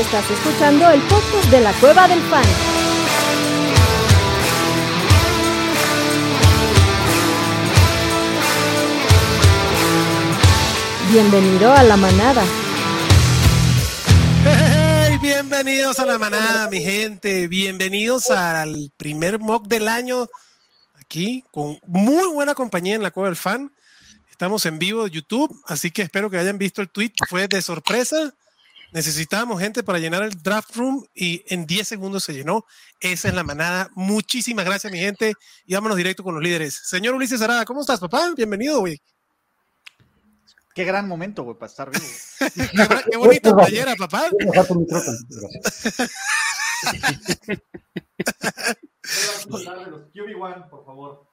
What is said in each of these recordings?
Estás escuchando el podcast de la Cueva del Fan. Bienvenido a la manada. Hey, bienvenidos a la manada, mi gente. Bienvenidos al primer mock del año. Aquí con muy buena compañía en la Cueva del Fan. Estamos en vivo de YouTube, así que espero que hayan visto el tweet. Fue de sorpresa. Necesitábamos gente para llenar el draft room y en 10 segundos se llenó. Esa es la manada. Muchísimas gracias, mi gente. Y vámonos directo con los líderes. Señor Ulises Arada, ¿cómo estás, papá? Bienvenido, güey. Qué gran momento, güey, para estar vivo. Qué bonita playera, papá. Los QB1, por favor.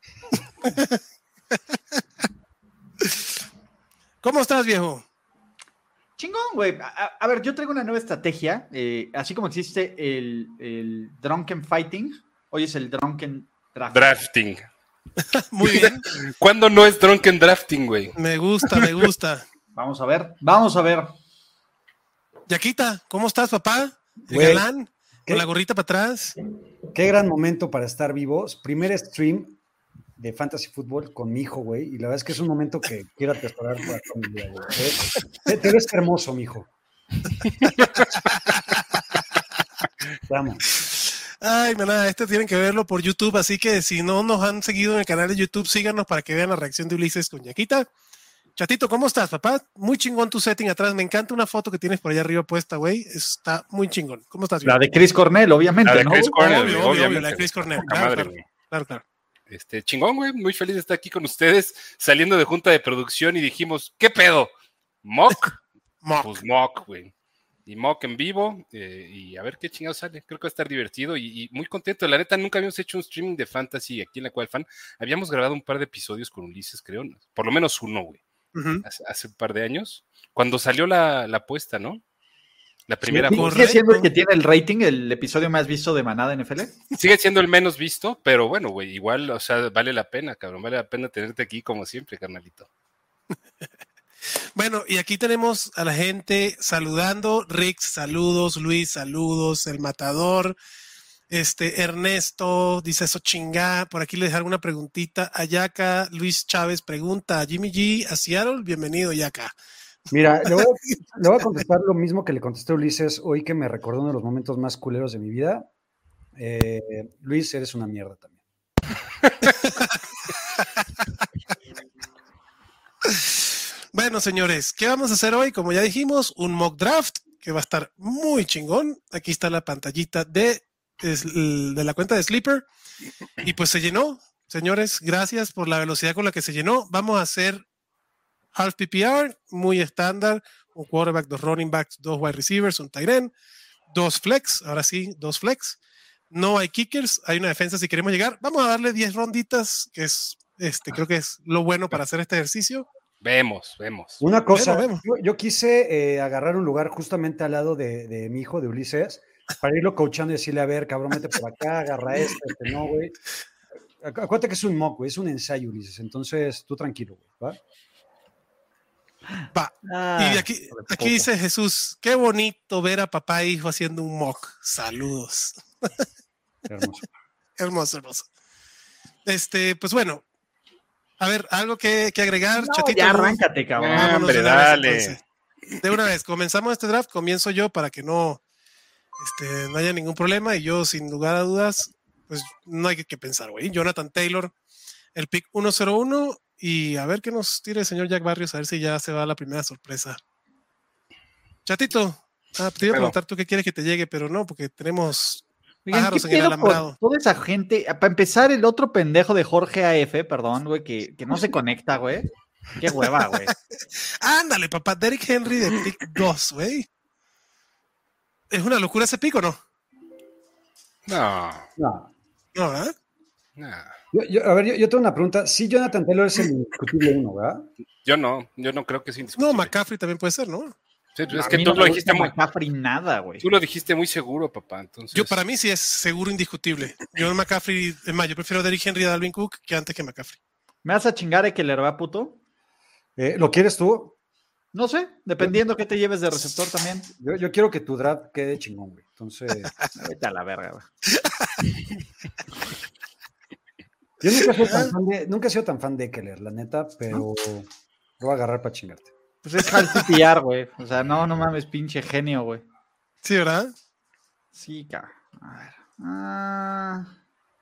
¿Cómo estás, viejo? Chingón, güey. A ver, yo traigo una nueva estrategia. Así como existe el Drunken Fighting, hoy es el Drunken Drafting. Muy bien. ¿Cuándo no es Drunken Drafting, güey? Me gusta, me gusta. Vamos a ver. Yaquita, ¿cómo estás, papá? El Güey, galán, ¿qué? con la gorrita para atrás. Qué gran momento para estar vivos. Primer stream de Fantasy Football con mi hijo, güey. Y la verdad es que es un momento que quiero atesorar para toda mi vida, güey. Te ves hermoso, mijo. Te amo. Ay, manada, tienen que verlo por YouTube, así que si no nos han seguido en el canal de YouTube, síganos para que vean la reacción de Ulises con Yaquita. Chatito, ¿cómo estás, papá? Muy chingón tu setting atrás. Me encanta una foto que tienes por allá arriba puesta, güey. Está muy chingón. ¿Cómo estás, La de Chris Cornell, obviamente, La de ¿no? Chris Cornell, Obvio, la de Chris Cornell. Poca Claro, madre, claro. güey. Chingón, güey. Muy feliz de estar aquí con ustedes, saliendo de junta de producción y dijimos, ¿qué pedo? ¿Mock? Pues mock, güey. Y mock en vivo, y a ver qué chingado sale. Creo que va a estar divertido y muy contento. La neta, nunca habíamos hecho un streaming de fantasy aquí en la Cueva del Fan. Habíamos grabado un par de episodios con Ulises, creo. Por lo menos uno, güey. Uh-huh. Hace un par de años. Cuando salió la apuesta, ¿no? La primera ¿Sigue apuesta. siendo el que tiene el rating, el episodio más visto de Manada NFL? Sigue siendo el menos visto, pero bueno, güey, igual, o sea, vale la pena, cabrón. Vale la pena tenerte aquí como siempre, carnalito. Bueno, y aquí tenemos a la gente saludando. Rick, saludos. Luis, saludos. El Matador. Ernesto dice eso chingá. Por aquí le dejar una preguntita a Yaka. Luis Chávez pregunta a Jimmy G a Seattle. Bienvenido, Yaka. Mira, le voy a contestar lo mismo que le contesté a Ulises hoy, que me recordó uno de los momentos más culeros de mi vida. Luis, eres una mierda también. Bueno, señores, ¿qué vamos a hacer hoy? Como ya dijimos, un mock draft que va a estar muy chingón. Aquí está la pantallita de la cuenta de Sleeper. Y pues se llenó. Señores, gracias por la velocidad con la que se llenó. Vamos a hacer half PPR, muy estándar. Un quarterback, 2 running backs, 2 wide receivers, un tight end, 2 flex. Ahora sí, 2 flex. No hay kickers, hay una defensa si queremos llegar. Vamos a darle 10 ronditas, que es creo que es lo bueno para hacer este ejercicio. Vemos. Una cosa, Vemos. yo quise agarrar un lugar justamente al lado de mi hijo, de Ulises, para irlo coachando y decirle, a ver, cabrón, mete por acá, agarra no, güey. Acuérdate que es un mock, güey, es un ensayo, Ulises, entonces tú tranquilo, güey, ¿va? Y de aquí dice Jesús, qué bonito ver a papá e hijo haciendo un mock. Saludos. Hermoso. Pues bueno, a ver, algo que agregar, No, Chatito. ya arráncate, cabrón. Hombre, dale. De una vez, comenzamos este draft, comienzo yo para que no haya ningún problema y yo, sin lugar a dudas, pues no hay que pensar, güey. Jonathan Taylor, el pick 101 y a ver qué nos tire el señor Jack Barrios, a ver si ya se va la primera sorpresa. Chatito, te iba a preguntar tú qué quieres que te llegue, pero no, porque tenemos pájaros en el alambrado. Toda esa gente, para empezar, el otro pendejo de Jorge AF, perdón, güey, que no se conecta, güey. Qué hueva, güey. Ándale, papá, Derrick Henry de pick 2, güey. ¿Es una locura ese pick o no? No, ¿verdad? no. Yo tengo una pregunta. Sí, Jonathan Taylor es el indiscutible uno, ¿verdad? Yo no creo que sea indiscutible. No, McCaffrey también puede ser, ¿no? Sí, pues es que tú lo dijiste muy... McCaffrey nada, güey. Tú lo dijiste muy seguro, papá, entonces... Para mí sí es seguro indiscutible. Yo McCaffrey, es más, yo prefiero a Derrick Henry y a Dalvin Cook que antes que McCaffrey. ¿Me vas a chingar que le va, puto? ¿Lo quieres tú? No sé, dependiendo qué te lleves de receptor también. Yo quiero que tu draft quede chingón, güey. Entonces. Vete a la verga, güey. Yo nunca he sido tan fan de Ekeler, la neta, pero lo voy a agarrar para chingarte. Pues es Hal PPR, güey. O sea, no mames, pinche genio, güey. Sí, ¿verdad? Sí, cabrón. A ver.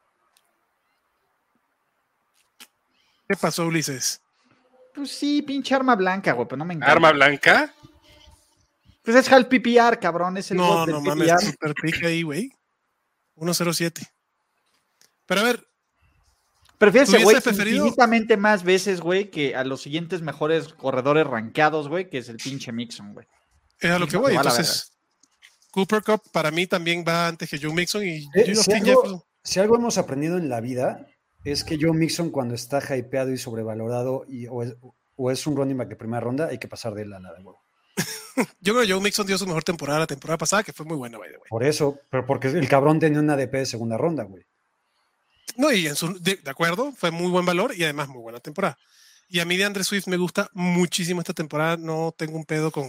¿Qué pasó, Ulises? Pues sí, pinche arma blanca, güey, pero no me encanta. ¿Arma blanca? Pues es Hal PPR, cabrón. Es el No, bot del no PPR. mames, super pick ahí, güey. 1-0-7. Pero a ver, Prefiero ese ¿Tuviese güey preferido? infinitamente más veces, güey, que a los siguientes mejores corredores rankeados, güey, que es el pinche Mixon, güey. es a lo Sí, que voy. va a la Entonces, Cooper Cup para mí también va antes que Joe Mixon y Si Justin Jefferson. algo hemos aprendido en la vida es que Joe Mixon, cuando está hypeado y sobrevalorado o es un running back de primera ronda, hay que pasar de él a la de huevo. Yo creo que Joe Mixon dio su mejor temporada la temporada pasada, que fue muy buena, by the way. Por eso, pero porque el cabrón tenía una DP de segunda ronda, güey. No, y de acuerdo, fue muy buen valor y además muy buena temporada. Y a mí de Andre Swift me gusta muchísimo esta temporada. No tengo un pedo con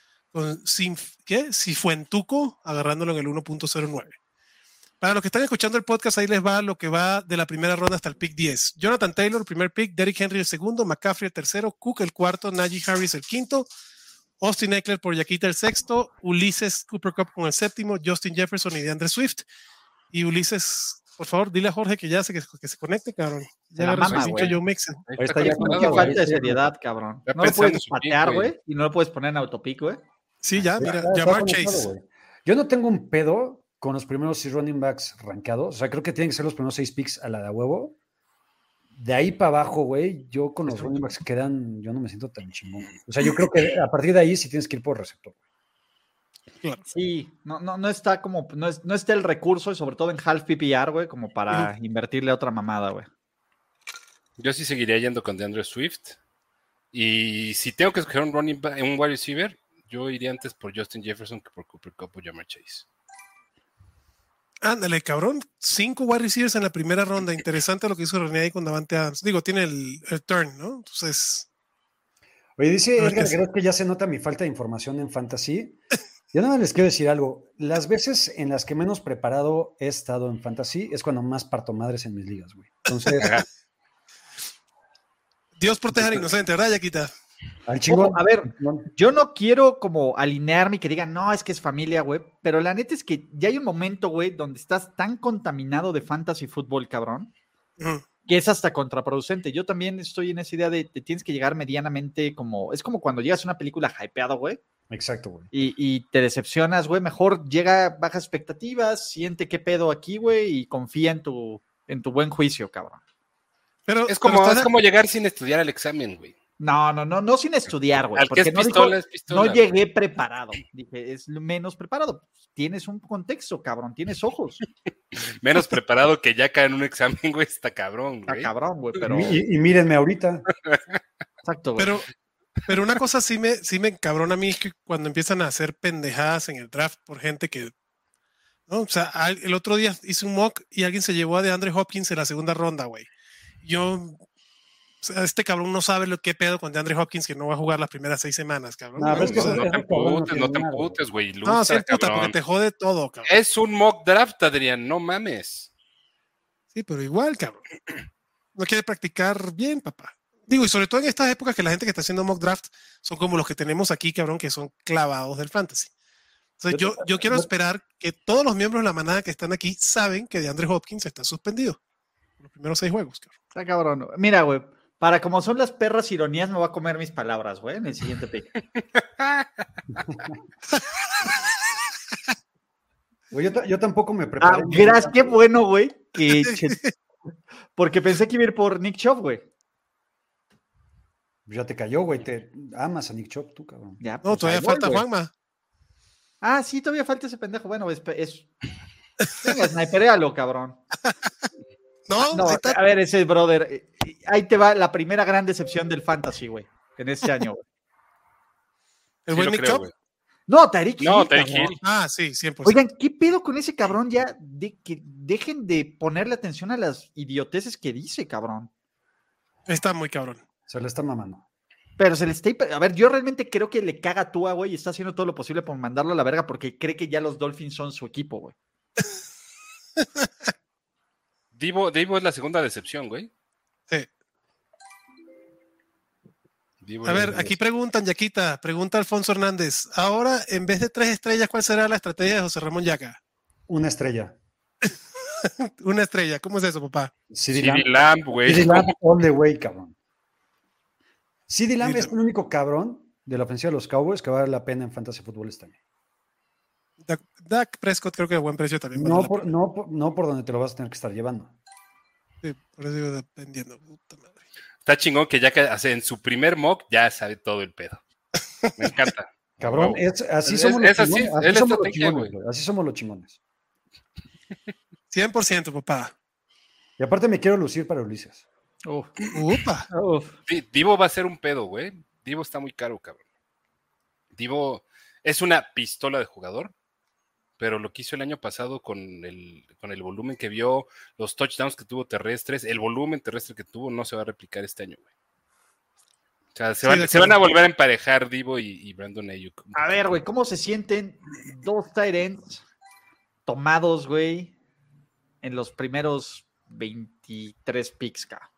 Cifuentuco agarrándolo en el 1.09. Para los que están escuchando el podcast, ahí les va lo que va de la primera ronda hasta el pick 10. Jonathan Taylor, primer pick, Derrick Henry el segundo, McCaffrey el tercero, Cook el cuarto, Najee Harris el quinto, Austin Eckler por Yaquita el sexto, Ulises Cooper Cup con el séptimo, Justin Jefferson y DeAndre Swift. Y Ulises, por favor, dile a Jorge que ya que se conecte, cabrón. Ya la agarró su mama, pinche güey. Joe Mixon. Ahí Ahí está está ya conectado, Qué conectado, güey. falta de seriedad, cabrón. Está No lo pensando puedes su pick, patear, güey. güey, y no lo puedes poner en autopic, güey. Sí, ya, mira, Está Jamar conectado, Chase. güey. Yo no tengo un pedo con los primeros 6 running backs rankeados. O sea, creo que tienen que ser los primeros 6 picks a la de huevo. De ahí para abajo, güey, yo con los running backs que quedan, yo no me siento tan chingón. O sea, yo creo que a partir de ahí sí tienes que ir por receptor. Claro. Sí, no está como, no está el recurso, y sobre todo en half PPR, güey, como para invertirle a otra mamada, güey. Yo sí seguiría yendo con DeAndre Swift. Y si tengo que escoger un running back, un wide receiver, yo iría antes por Justin Jefferson que por Cooper Cup o Jamar Chase. Ándale, cabrón. 5 wide receivers en la primera ronda. Interesante lo que hizo René ahí con Davante Adams. Digo, tiene el turn, ¿no? Entonces, Oye, dice No, es Edgar, que sí. creo que ya se nota mi falta de información en Fantasy. Yo nada más les quiero decir algo. Las veces en las que menos preparado he estado en Fantasy es cuando más parto madres en mis ligas, güey. Entonces, Dios proteja al inocente, ¿verdad, Yaquita? al chingón. A ver, yo no quiero como alinearme y que digan, no, es que es familia, güey, pero la neta es que ya hay un momento, güey, donde estás tan contaminado de fantasy fútbol, cabrón, Ujú. que es hasta contraproducente. Yo también estoy en esa idea de te tienes que llegar medianamente como, es como cuando llegas a una película hypeado, güey, Exacto, güey. y te decepcionas, güey, mejor llega, baja expectativas, siente qué pedo aquí, güey, y confía en tu buen juicio, cabrón. Pero, Es pero como, estás es como llegar sin estudiar el examen, güey. No sin estudiar, güey. Al que es Porque no pistola, dijo, es pistola. no llegué preparado. Dije, es menos preparado. Tienes un contexto, cabrón. Tienes ojos. Menos preparado que ya cae en un examen, güey, está cabrón, Está güey. cabrón, güey. Pero. Y mírenme ahorita. Exacto, güey. pero una cosa sí me encabrona a mí es que cuando empiezan a hacer pendejadas en el draft por gente que, ¿no? O sea, el otro día hice un mock y alguien se llevó a DeAndre Hopkins en la segunda ronda, güey. O sea, este cabrón no sabe lo que pedo con DeAndre Hopkins, que no va a jugar las primeras 6 semanas, cabrón. No, pero es que No, eso- no te ese cabrón emputes, tiene no te nada, güey. emputes, güey. No, Ilustra, sí, puta, cabrón. porque te jode todo, cabrón. Es un mock draft, Adrián, no mames. Sí, pero igual, cabrón. No quiere practicar bien, papá. Digo, y sobre todo en estas épocas que la gente que está haciendo mock draft son como los que tenemos aquí, cabrón, que son clavados del fantasy. Entonces yo quiero esperar que todos los miembros de la manada que están aquí saben que DeAndre Hopkins está suspendido. Los primeros 6 juegos, cabrón. Está cabrón. Mira, güey. Para como son las perras ironías, me voy a comer mis palabras, güey, en el siguiente pick. Güey, yo tampoco me preparé. Gracias, qué bueno, güey. Porque pensé que iba a ir por Nick Chubb, güey. Ya te cayó, güey. Te amas a Nick Chubb, tú, cabrón. Ya, No, pues, todavía ahí voy, falta güey. Juanma. Ah, sí, todavía falta ese pendejo. Bueno, venga, sniperéalo, cabrón. No, No, ahí está. a ver, ese brother. Ahí te va la primera gran decepción del fantasy, güey. En este año, güey. El Sí buen lo Nick creo, Chubb. güey. No, Tyreek No, Hill, Tyreek cabrón. Hill. Ah, sí, 100%. Oigan, ¿qué pedo con ese cabrón ya? Que dejen de ponerle atención a las idioteces que dice, cabrón. Está muy cabrón. Se le está mamando. Pero se le está... A ver, yo realmente creo que le caga a Tua, güey, y está haciendo todo lo posible por mandarlo a la verga porque cree que ya los Dolphins son su equipo, güey. Divo es la segunda decepción, güey. Sí. Divo A ver, aquí preguntan, Yaquita, pregunta Alfonso Hernández. Ahora, en vez de 3 estrellas, ¿cuál será la estrategia de José Ramón Yaca? Una estrella. Una estrella, ¿cómo es eso, papá? CeeDee Lamb, güey. CeeDee Lamb all the way, cabrón. CeeDee Lamb es el único cabrón de la ofensiva de los Cowboys que vale la pena en Fantasy Fútbol este año. Dak Prescott creo que a buen precio también. No por donde te lo vas a tener que estar llevando. Sí, por eso digo dependiendo. Puta madre. Está chingón que ya en su primer mock ya sabe todo el pedo. Me encanta. Cabrón, así somos los chingones. Así somos los chingones. 100%, papá. Y aparte me quiero lucir para Ulises. Upa. Divo va a ser un pedo, güey. Divo está muy caro, cabrón. Divo es una pistola de jugador, pero lo que hizo el año pasado con el volumen que vio, los touchdowns que tuvo terrestres, el volumen terrestre que tuvo no se va a replicar este año, güey. O sea, se van a volver a emparejar Divo y Brandon Ayuk. A ver, güey, ¿cómo se sienten dos tight ends tomados, güey, en los primeros 23 picks, ca?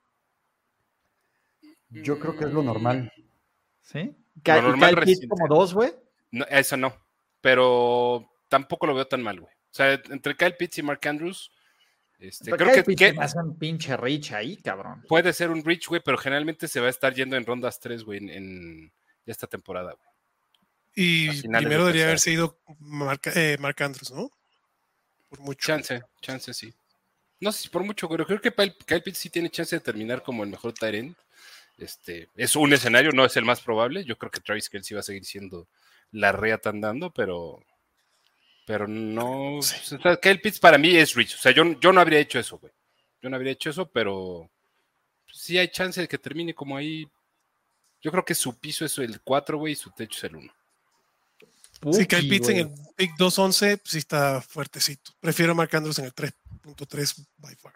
Yo creo que es lo normal. ¿Sí? Lo normal reciente. ¿Como 2, güey? No, eso no, pero tampoco lo veo tan mal, güey. O sea, entre Kyle Pitts y Mark Andrews, creo que me hace un pinche reach ahí, cabrón. Puede ser un reach, güey, pero generalmente se va a estar yendo en rondas 3, güey, en esta temporada, güey. Y primero debería haber sido Mark Andrews, ¿no? Por mucho. Chance, sí. No sé si por mucho, pero creo que Kyle Pitts sí tiene chance de terminar como el mejor tight end. Es un escenario, no es el más probable. Yo creo que Travis Kelce va a seguir siendo la reata andando, pero no. Sí. O sea, Kyle Pitts para mí es rich. O sea, yo no habría hecho eso, güey. Yo no habría hecho eso, pero sí hay chance de que termine como ahí. Yo creo que su piso es el 4, güey, y su techo es el 1. Sí, Kyle Pitts en el pick 2.11 pues sí está fuertecito. Prefiero Mark Andrews en el 3.3 by far.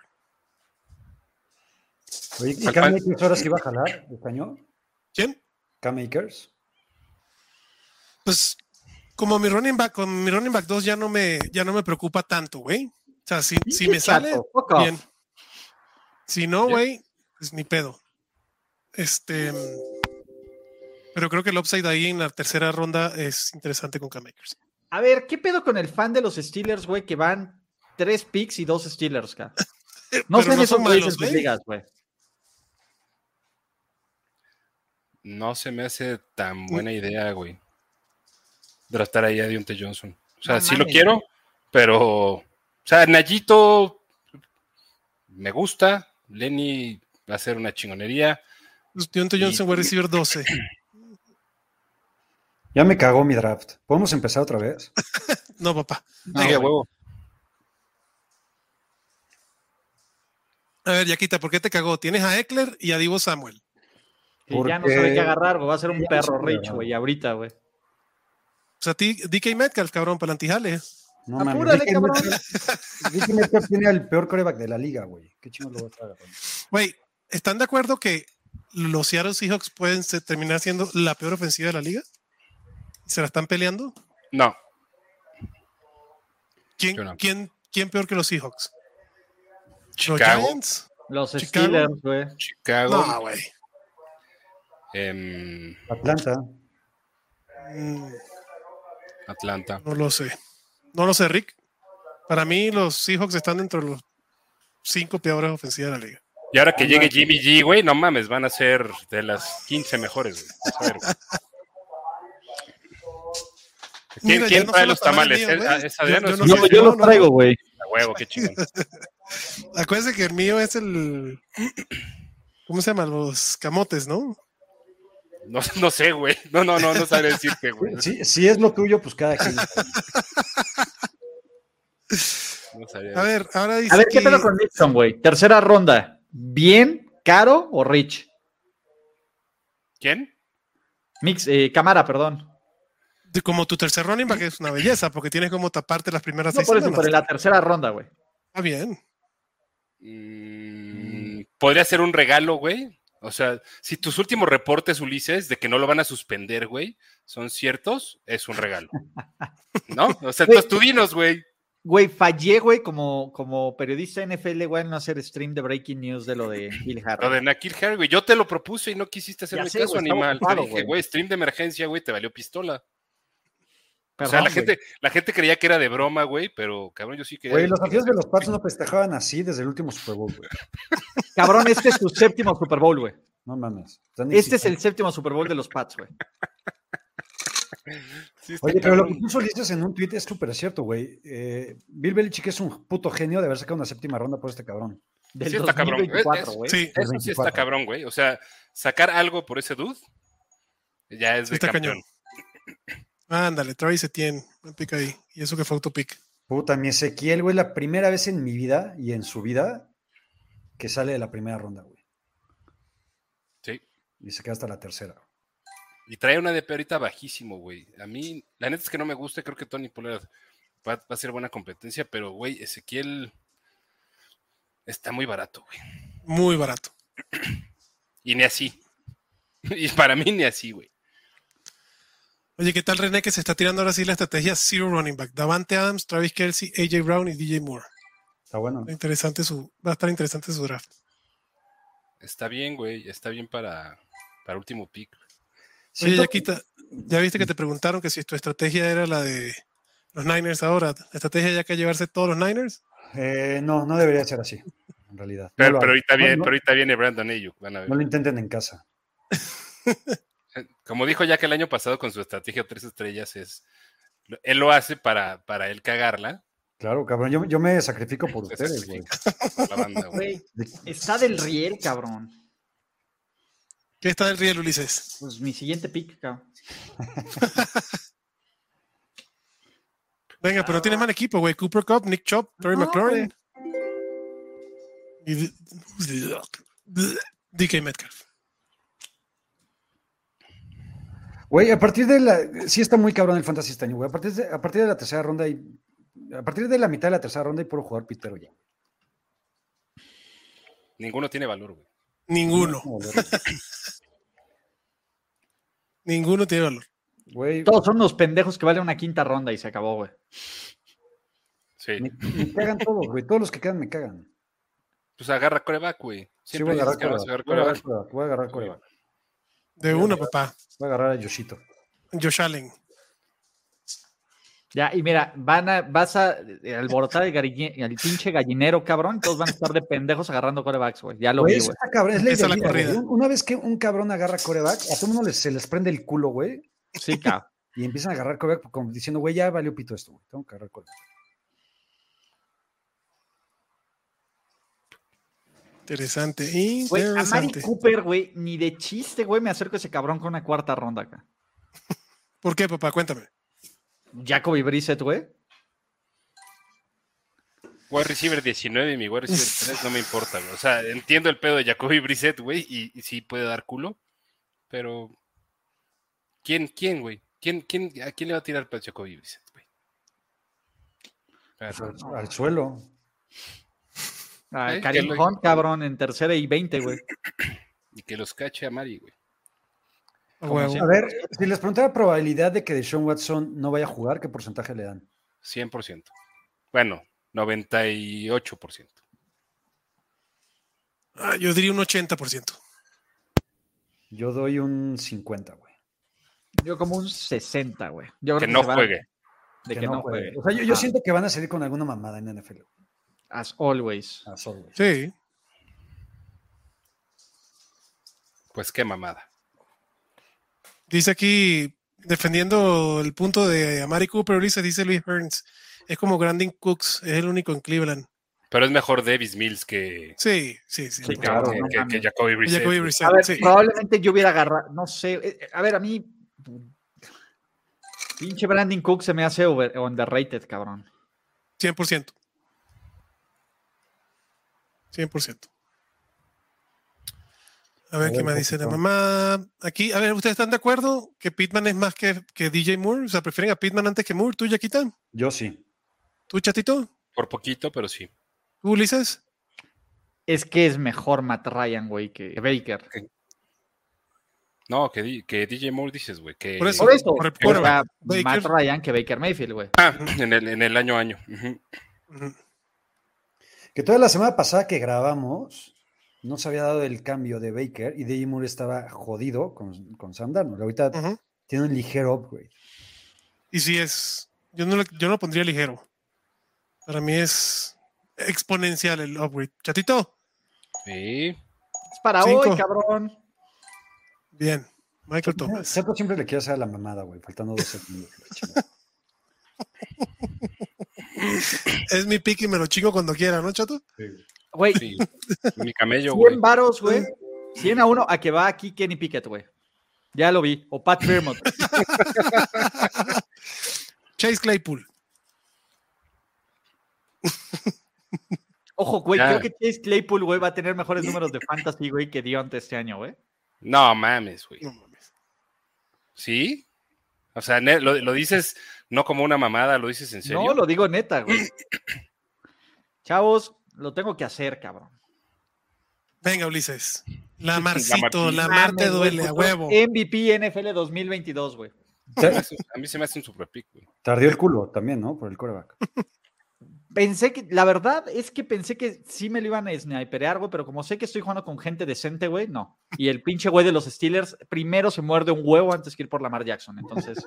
Oye, ¿y Cam Akers ahora sí va a jalar este año? ¿Quién? Cam Akers. Pues como mi running back 2 ya no me preocupa tanto, güey. O sea, si me sale, bien. Si no, güey, pues ni pedo. Pero creo que el upside ahí en la tercera ronda es interesante con Cam Akers. A ver, ¿qué pedo con el fan de los Steelers, güey, que van 3 picks y 2 Steelers, ca? No sé si son malos, güey. No se me hace tan buena idea, güey, draftar ahí a Diontae Johnson. O sea, sí lo quiero, pero... O sea, Nayito me gusta. Lenny va a ser una chingonería. Diontae Johnson va a recibir 12. Ya me cagó mi draft. ¿Podemos empezar otra vez? No, papá. No, huevo. A ver, Yaquita, ¿por qué te cagó? Tienes a Eckler y a Divo Samuel. Y ya no sabe qué agarrar, güey. Va a ser un perro rich, güey, ahorita, güey. O sea, DK Metcalf, cabrón, palantíjale. No, apúrale, cabrón. DK Metcalf tiene el peor quarterback de la liga, güey. Qué chingo lo va a traer. Güey, ¿están de acuerdo que los Seattle Seahawks pueden terminar siendo la peor ofensiva de la liga? ¿Se la están peleando? No. ¿Quién peor que los Seahawks? Chicago. ¿Los Giants? Los Steelers, güey. Chicago. No, güey. Atlanta. No lo sé, Rick. Para mí los Seahawks están dentro de los 5 peores ofensivas de la liga. Y ahora que llegue Jimmy G, güey, no mames, van a ser de las 15 mejores, güey. ¿Quién trae los tamales? ¿Es Adriano? Yo los traigo, güey. A huevo, qué chingón. Acuérdense que el mío es el... ¿Cómo se llama? Los camotes, ¿no? No sé, güey. No sabré decirte, güey. Si es lo tuyo, pues cada quien. A ver, ahora dice. A ver, ¿qué pedo con Nixon, güey? Tercera ronda. ¿Bien, caro o rich? ¿Quién? Camara, perdón. Como tu tercer running back es una belleza, porque tienes como taparte las primeras 6 por eso, semanas. por la tercera ronda, güey. Está bien. Podría ser un regalo, güey. O sea, si tus últimos reportes, Ulises, de que no lo van a suspender, güey, son ciertos, es un regalo. ¿No? O sea, entonces tú dinos, güey. Güey, fallé, güey, como periodista NFL, güey, en no hacer stream de breaking news de lo de Bill Harry. Lo de N'Keal Harry, güey. Yo te lo propuse y no quisiste hacerme caso, güey, animal. ocupado, Te dije, güey, stream de emergencia, güey, te valió pistola. Perdón, o sea, la gente creía que era de broma, güey, pero cabrón, yo sí que. Güey, los aficionados de los Pats no festejaban así desde el último Super Bowl, güey. Cabrón, este es tu séptimo Super Bowl, güey. No mames. Este es el séptimo Super Bowl de los Pats, güey. Sí, oye, pero lo que puso Ulises en un tweet es súper cierto, güey. Bill Belichick es un puto genio de haber sacado una séptima ronda por este cabrón. Del sí está 2024, güey. Sí, eso sí está cabrón, güey. O sea, sacar algo por ese dude ya es sí de está campeón. Cañón. Ándale, Travis Etienne, me pica ahí. Y eso que fue autopick. Puta, mi Ezequiel, güey, la primera vez en mi vida y en su vida que sale de la primera ronda, güey. Sí. Y se queda hasta la tercera. Y trae una DP ahorita bajísimo, güey. A mí, la neta es que no me gusta. Creo que Tony Pollard va a ser buena competencia, pero, güey, Ezequiel está muy barato, güey. Muy barato. Y ni así. Y para mí ni así, güey. Oye, ¿qué tal, René, que se está tirando ahora sí la estrategia Zero Running Back? Davante Adams, Travis Kelce, AJ Brown y DJ Moore. Está bueno. Va a estar interesante su draft. Está bien, güey. Está bien para último pick. Oye, Yaquita, ¿ya viste que te preguntaron que si tu estrategia era la de los Niners ahora? ¿La estrategia ya que llevarse todos los Niners? No debería ser así, en realidad. Pero ahorita viene Brandon Ayuk. Van a ver. No lo intenten en casa. Como dijo ya que el año pasado con su estrategia 3 estrellas él lo hace para él cagarla. Claro, cabrón, yo me sacrifico por ustedes, güey. Por la banda, güey. Está del riel, cabrón. ¿Qué está del riel, Ulises? Pues mi siguiente pick, cabrón. Venga, pero tienes mal equipo, güey. Cooper Kupp, Nick Chubb, Terry McLaurin. Y DK Metcalf. Güey, a partir de la... Sí está muy cabrón el fantasy este año, güey. A partir de la tercera ronda a partir de la mitad de la tercera ronda y puro jugador pitero ya. Ninguno tiene valor, güey. Ninguno. Ninguno tiene valor. Güey, Todos son unos pendejos que valen una quinta ronda y se acabó, güey. Sí. me cagan todos, güey. Todos los que quedan me cagan. Pues agarra coreback, güey. Sí, voy a agarrar coreback. coreback. Voy a agarrar coreback. De uno, papá. Voy a agarrar a Yoshito. Josh Allen. Ya, y mira, vas a alborotar el pinche gallinero, cabrón. Todos van a estar de pendejos agarrando corebacks, güey. Ya lo vi, güey. Está cabrón, es ley Esa de es la vida, corrida. güey. Una vez que un cabrón agarra coreback, a todo el mundo se les prende el culo, güey. Sí, cabrón. Y empiezan a agarrar coreback como diciendo, güey, ya valió pito esto, güey. Tengo que agarrar coreback. Interesante. Güey, a Mari Interesante. Cooper, güey, ni de chiste, güey, me acerco a ese cabrón con una cuarta ronda acá. ¿Por qué, papá? Cuéntame. Jacoby Brissett, güey. Wide receiver 19 y mi wide receiver 3 no me importa, güey. O sea, entiendo el pedo de Jacoby Brissett, güey, y sí puede dar culo, pero ¿quién, güey? ¿A quién le va a tirar para Jacoby Brissett, güey? Al suelo. Karim Hunt, cabrón, en tercera y 20, güey. Y que los cache a Mari, güey. A ver, si les preguntara probabilidad de que Deshaun Watson no vaya a jugar, ¿qué porcentaje le dan? 100%. Bueno, 98%. Yo diría un 80%. Yo doy un 50, güey. Yo como un 60, güey. Que no juegue. De que no juegue. O sea, yo siento que van a salir con alguna mamada en NFL. As always. As always. Sí. Pues qué mamada. Dice aquí, defendiendo el punto de Amari Cooper, dice Luis Hearns, es como Brandon Cooks, es el único en Cleveland. Pero es mejor Davis Mills que Sí. Claro, que Jacoby Brissett. Jacoby Brissett, A ver, sí. probablemente yo hubiera agarrado, no sé, a ver, a mí pinche Brandon Cook se me hace underrated, cabrón. 100%. 100%. A ver, ¿qué más dice la mamá? Aquí, a ver, ¿ustedes están de acuerdo que Pittman es más que DJ Moore? O sea, ¿prefieren a Pittman antes que Moore? ¿Tú, Yaquita? Yo sí. ¿Tú, Chatito? Por poquito, pero sí. ¿Tú, Ulises? Es que es mejor Matt Ryan, güey, que Baker. No, que DJ Moore dices, güey. Por eso. Por eso, Por el o quarterback. sea, Baker. Matt Ryan que Baker Mayfield, güey. En el año. Ujú. Ujú. Que toda la semana pasada que grabamos, no se había dado el cambio de Baker y DJ Moore estaba jodido con Sam Darnold. Ahorita Ujú. tiene un ligero upgrade. Y sí es. Yo no lo pondría ligero. Para mí es exponencial el upgrade. Chatito. Sí. Es para 5. hoy, cabrón. Bien. Michael Thomas. Chato siempre le quiere hacer a la mamada, güey, faltando 2 segundos. Es mi pick y me lo chingo cuando quiera, ¿no, Chato? Güey, Sí. Mi camello, güey. 100 varos, güey. 100-1 a que va aquí Kenny Pickett, güey. Ya lo vi. O Pat Fairmont. Chase Claypool. Ojo, güey, Ya. creo que Chase Claypool, güey, va a tener mejores números de fantasy, güey, que Dionte este año, güey. No mames, güey. No mames. ¿Sí? O sea, lo dices no como una mamada, lo dices en serio. No, lo digo neta, güey. Chavos, lo tengo que hacer, cabrón. Venga, Ulises. La Marcito, La la Mar te Mames, güey, duele, a futuro huevo. MVP NFL 2022, güey. A mí se me hace un super pick, güey. Tardió el culo también, ¿no? Por el quarterback. Pensé que, la verdad es que pensé que sí me lo iban a sniperear, güey, pero como sé que estoy jugando con gente decente, güey, no. Y el pinche güey de los Steelers primero se muerde un huevo antes que ir por Lamar Jackson, entonces.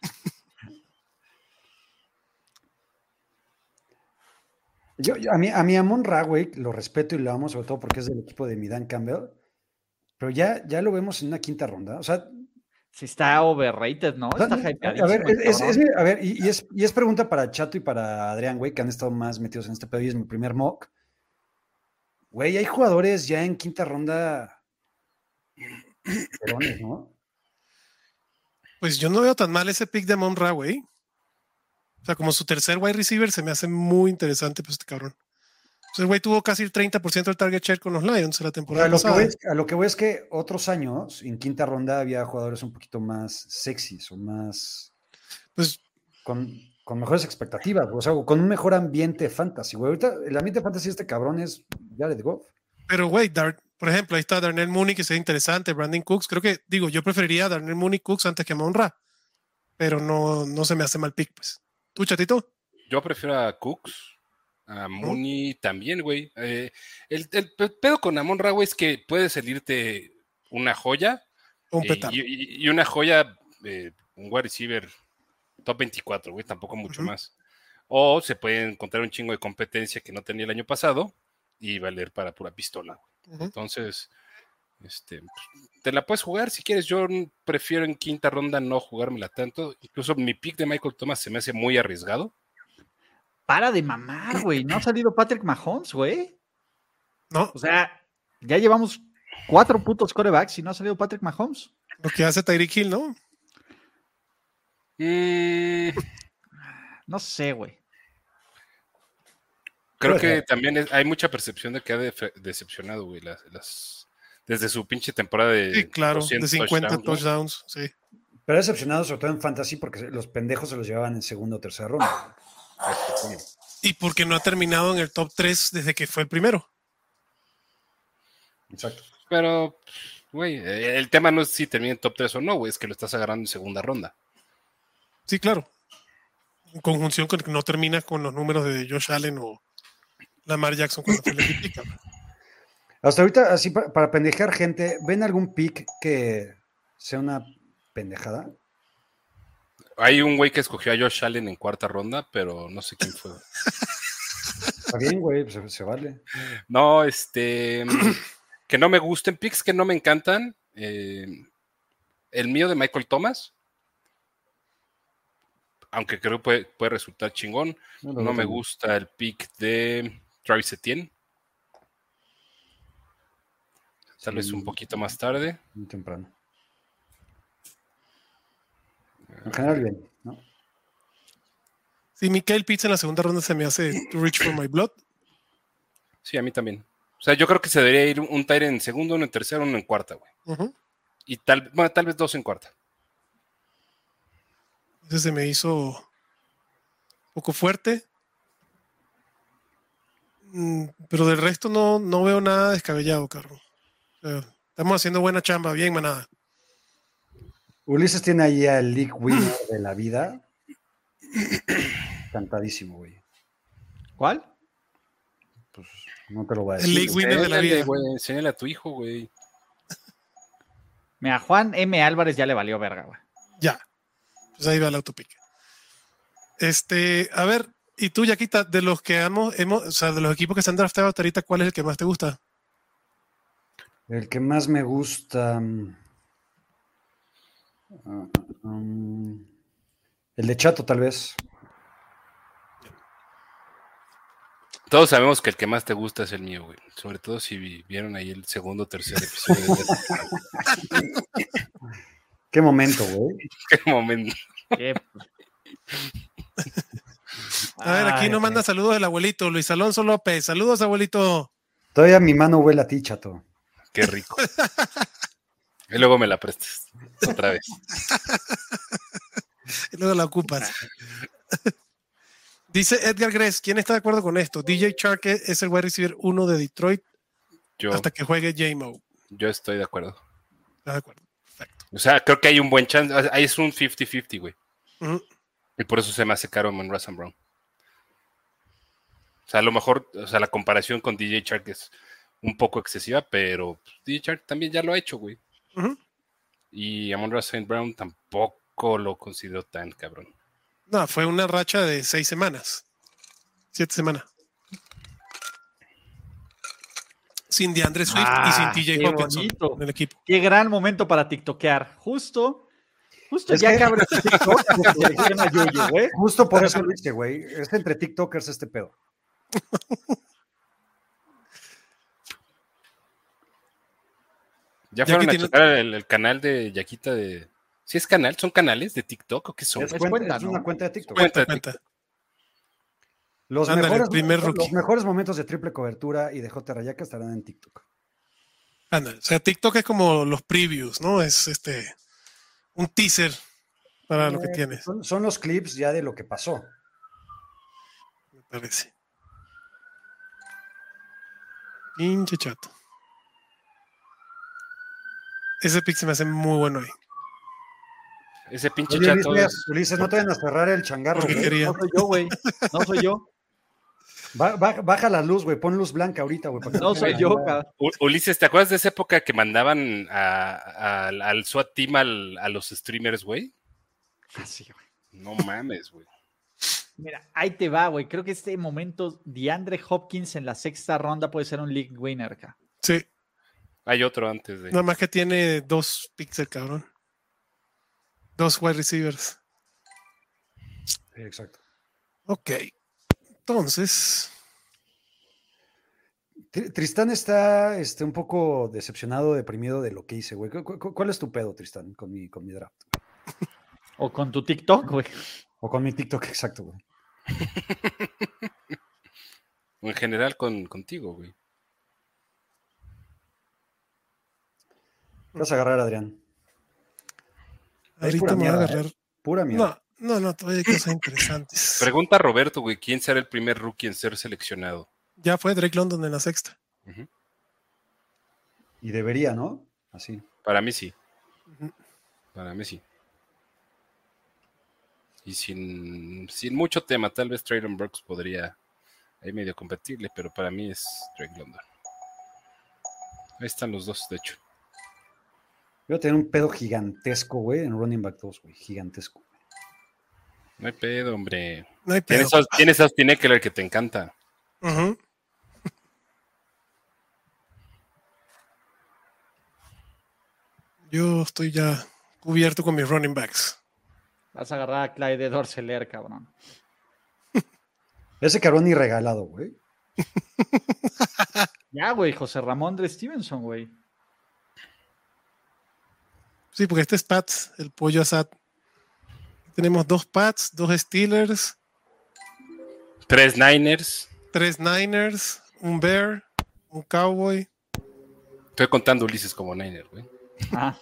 A mí Amon Ra, güey, lo respeto y lo amo, sobre todo porque es del equipo de mi Dan Campbell, pero ya lo vemos en una quinta ronda. O sea, Sí está overrated, ¿no? Está hypeadísimo. a ver, el cabrón. a ver, y es pregunta para Chato y para Adrián, güey, que han estado más metidos en este pedo y es mi primer mock. Güey, hay jugadores ya en quinta ronda perones, ¿no? Pues yo no veo tan mal ese pick de Monra, güey. O sea, como su tercer wide receiver se me hace muy interesante, pues este cabrón. Entonces, güey, tuvo casi el 30% del target share con los Lions la temporada pasada. A lo que voy es que otros años, en quinta ronda, había jugadores un poquito más sexys o más Pues, con mejores expectativas, o sea, con un mejor ambiente fantasy, güey. Ahorita el ambiente fantasy de este cabrón es Jared Goff. pero, güey, por ejemplo, ahí está Darnell Mooney, que sería interesante, Brandon Cooks. Creo que, digo, yo preferiría a Darnell Mooney Cooks antes que a Monra, pero no se me hace mal pick, pues. ¿Tú, Chatito? Yo prefiero a Cooks, a Mooney también, güey. El pedo con Amon Ra, güey, es que puede salirte una joya Un petardo. y una joya, un wide receiver top 24, güey, tampoco mucho más. O se puede encontrar un chingo de competencia que no tenía el año pasado y valer para pura pistola, güey. Entonces, te la puedes jugar si quieres. Yo prefiero en quinta ronda no jugármela tanto. Incluso mi pick de Michael Thomas se me hace muy arriesgado. Para de mamar, güey. No ha salido Patrick Mahomes, güey. No, O sea, ya llevamos 4 putos quarterbacks y no ha salido Patrick Mahomes. lo que hace Tyreek Hill, ¿no? No sé, güey. Creo que también hay mucha percepción de que ha decepcionado, güey, desde su pinche temporada de Sí, claro, de 200 50 ¿no? touchdowns, sí. Pero es decepcionado sobre todo en fantasy porque los pendejos se los llevaban en segunda o tercera ronda. Y porque no ha terminado en el top 3 desde que fue el primero. Exacto. Pero, güey, el tema no es si termina en top 3 o no, güey, es que lo estás agarrando en segunda ronda. Sí, claro. En conjunción con que no termina con los números de Josh Allen o Lamar Jackson cuando fue el MVP, cabrón. Hasta ahorita, así para pendejear gente, ¿ven algún pick que sea una pendejada? Hay un güey que escogió a Josh Allen en cuarta ronda, pero no sé quién fue. Está bien, güey, pues se vale. No, que no me gusten, picks que no me encantan. El mío de Michael Thomas, aunque creo que puede resultar chingón. No me gusta el pick de Travis Etienne. Tal vez un poquito más tarde. Muy temprano. En general, bien, ¿no? Sí, Mikael Pitts en la segunda ronda se me hace too rich for my blood. Sí, a mí también. O sea, yo creo que se debería ir un Tyre en segundo, uno en tercero, uno en cuarta, güey. Y tal vez 2 en cuarta. Ese se me hizo un poco fuerte. Pero del resto no veo nada descabellado, Carlos. O sea, estamos haciendo buena chamba, bien, manada. Ulises tiene ahí al League Winner de la vida. Cantadísimo, güey. ¿Cuál? Pues no te lo voy a El decir. League Winner de la vida. Güey, enséñale a tu hijo, güey. Mira, Juan M. Álvarez ya le valió verga, güey. Ya. Pues ahí va el autopique. A ver, y tú, Yaquita, de los que o sea, de los equipos que se han draftado hasta ahorita, ¿cuál es el que más te gusta? El que más me gusta. El de Chato, tal vez. Todos sabemos que el que más te gusta es el mío, güey. Sobre todo si vieron ahí el segundo o tercer episodio. Qué momento, güey. Qué momento. A ver, aquí nos manda saludos el abuelito, Luis Alonso López. Saludos, abuelito. Todavía mi mano huele a ti, Chato. Qué rico. Y luego me la prestas otra vez. Y luego la ocupas. Dice Edgar Gress, ¿quién está de acuerdo con esto? DJ Chark es el wide receiver 1 de Detroit hasta que juegue J-Mo. Yo estoy de acuerdo. ¿Estás de acuerdo? Perfecto. O sea, creo que hay un buen chance. Ahí es un 50-50, güey. Uh-huh. Y por eso se me hace caro Amon-Ra St. Brown. O sea, a lo mejor, la comparación con DJ Chark es un poco excesiva, pero DJ Chark también ya lo ha hecho, güey. Uh-huh. Y Amon-Ra St. Brown tampoco lo considero tan cabrón. No, fue una racha de 6 semanas. 7 semanas. Sin DeAndre Swift y sin TJ Hawkinson en el equipo. Qué gran momento para tiktokear. Justo es ya que... que abres TikTok, selecciona Yuyu, güey. Justo por eso lo hice, güey. Es entre TikTokers este pedo. ¿Ya fueron a checar el canal de Yaquita de... ¿Sí es canal? ¿Son canales de TikTok o qué son? Es una cuenta de TikTok. Cuenta. Los mejores momentos de triple cobertura y de J. Rayaca estarán en TikTok. Anda, o sea, TikTok es como los previews, ¿no? Es un teaser para lo que tienes. Son los clips ya de lo que pasó. Me parece. Pinche Chato. Ese pick se me hace muy bueno ahí. Ese pinche Oye, Chato. Ulises, no te vayan a cerrar el changarro. Porque quería. No soy yo, güey. No soy yo. Baja la luz, güey. Pon luz blanca ahorita, güey. No soy yo, cabrón. Ulises, ¿te acuerdas de esa época que mandaban al SWAT team a los streamers, güey? Así, güey. No mames, güey. Mira, ahí te va, güey. Creo que este momento, DeAndre Hopkins en la 6ª ronda puede ser un league winner acá. Sí. Hay otro antes de... Nada más que tiene 2 picks el cabrón. 2 wide receivers. Sí, exacto. Ok. Entonces... Tristán está un poco decepcionado, deprimido de lo que hice, güey. ¿Cuál es tu pedo, Tristán, con mi draft? O con tu TikTok, güey. O con mi TikTok, exacto, güey. En general contigo, güey. ¿Qué vas a agarrar, Adrián? Ahorita me voy a agarrar. Pura mierda. No, todavía hay cosas interesantes. Pregunta a Roberto, güey, ¿quién será el primer rookie en ser seleccionado? Ya fue Drake London en la 6ª. Uh-huh. Y debería, ¿no? Así. Para mí sí. Uh-huh. Para mí sí. Y sin mucho tema, tal vez Traylon Burks podría ahí medio competirle, pero para mí es Drake London. Ahí están los dos, de hecho. Voy a tener un pedo gigantesco, güey, en running back 2, güey. Gigantesco. No hay pedo, hombre. No hay pedo. Tienes a Austin Eckler que te encanta. Uh-huh. Yo estoy ya cubierto con mis running backs. Vas a agarrar a Clyde Dorseler, cabrón. Ese cabrón ni regalado, güey. Ya, güey, José Ramón Stevenson, güey. Sí, porque este es Pats, el pollo asad. Tenemos 2 Pats, 2 Steelers, 3 Niners. 3 Niners, un Bear, un Cowboy. Estoy contando Ulises como Niner, güey. Ah.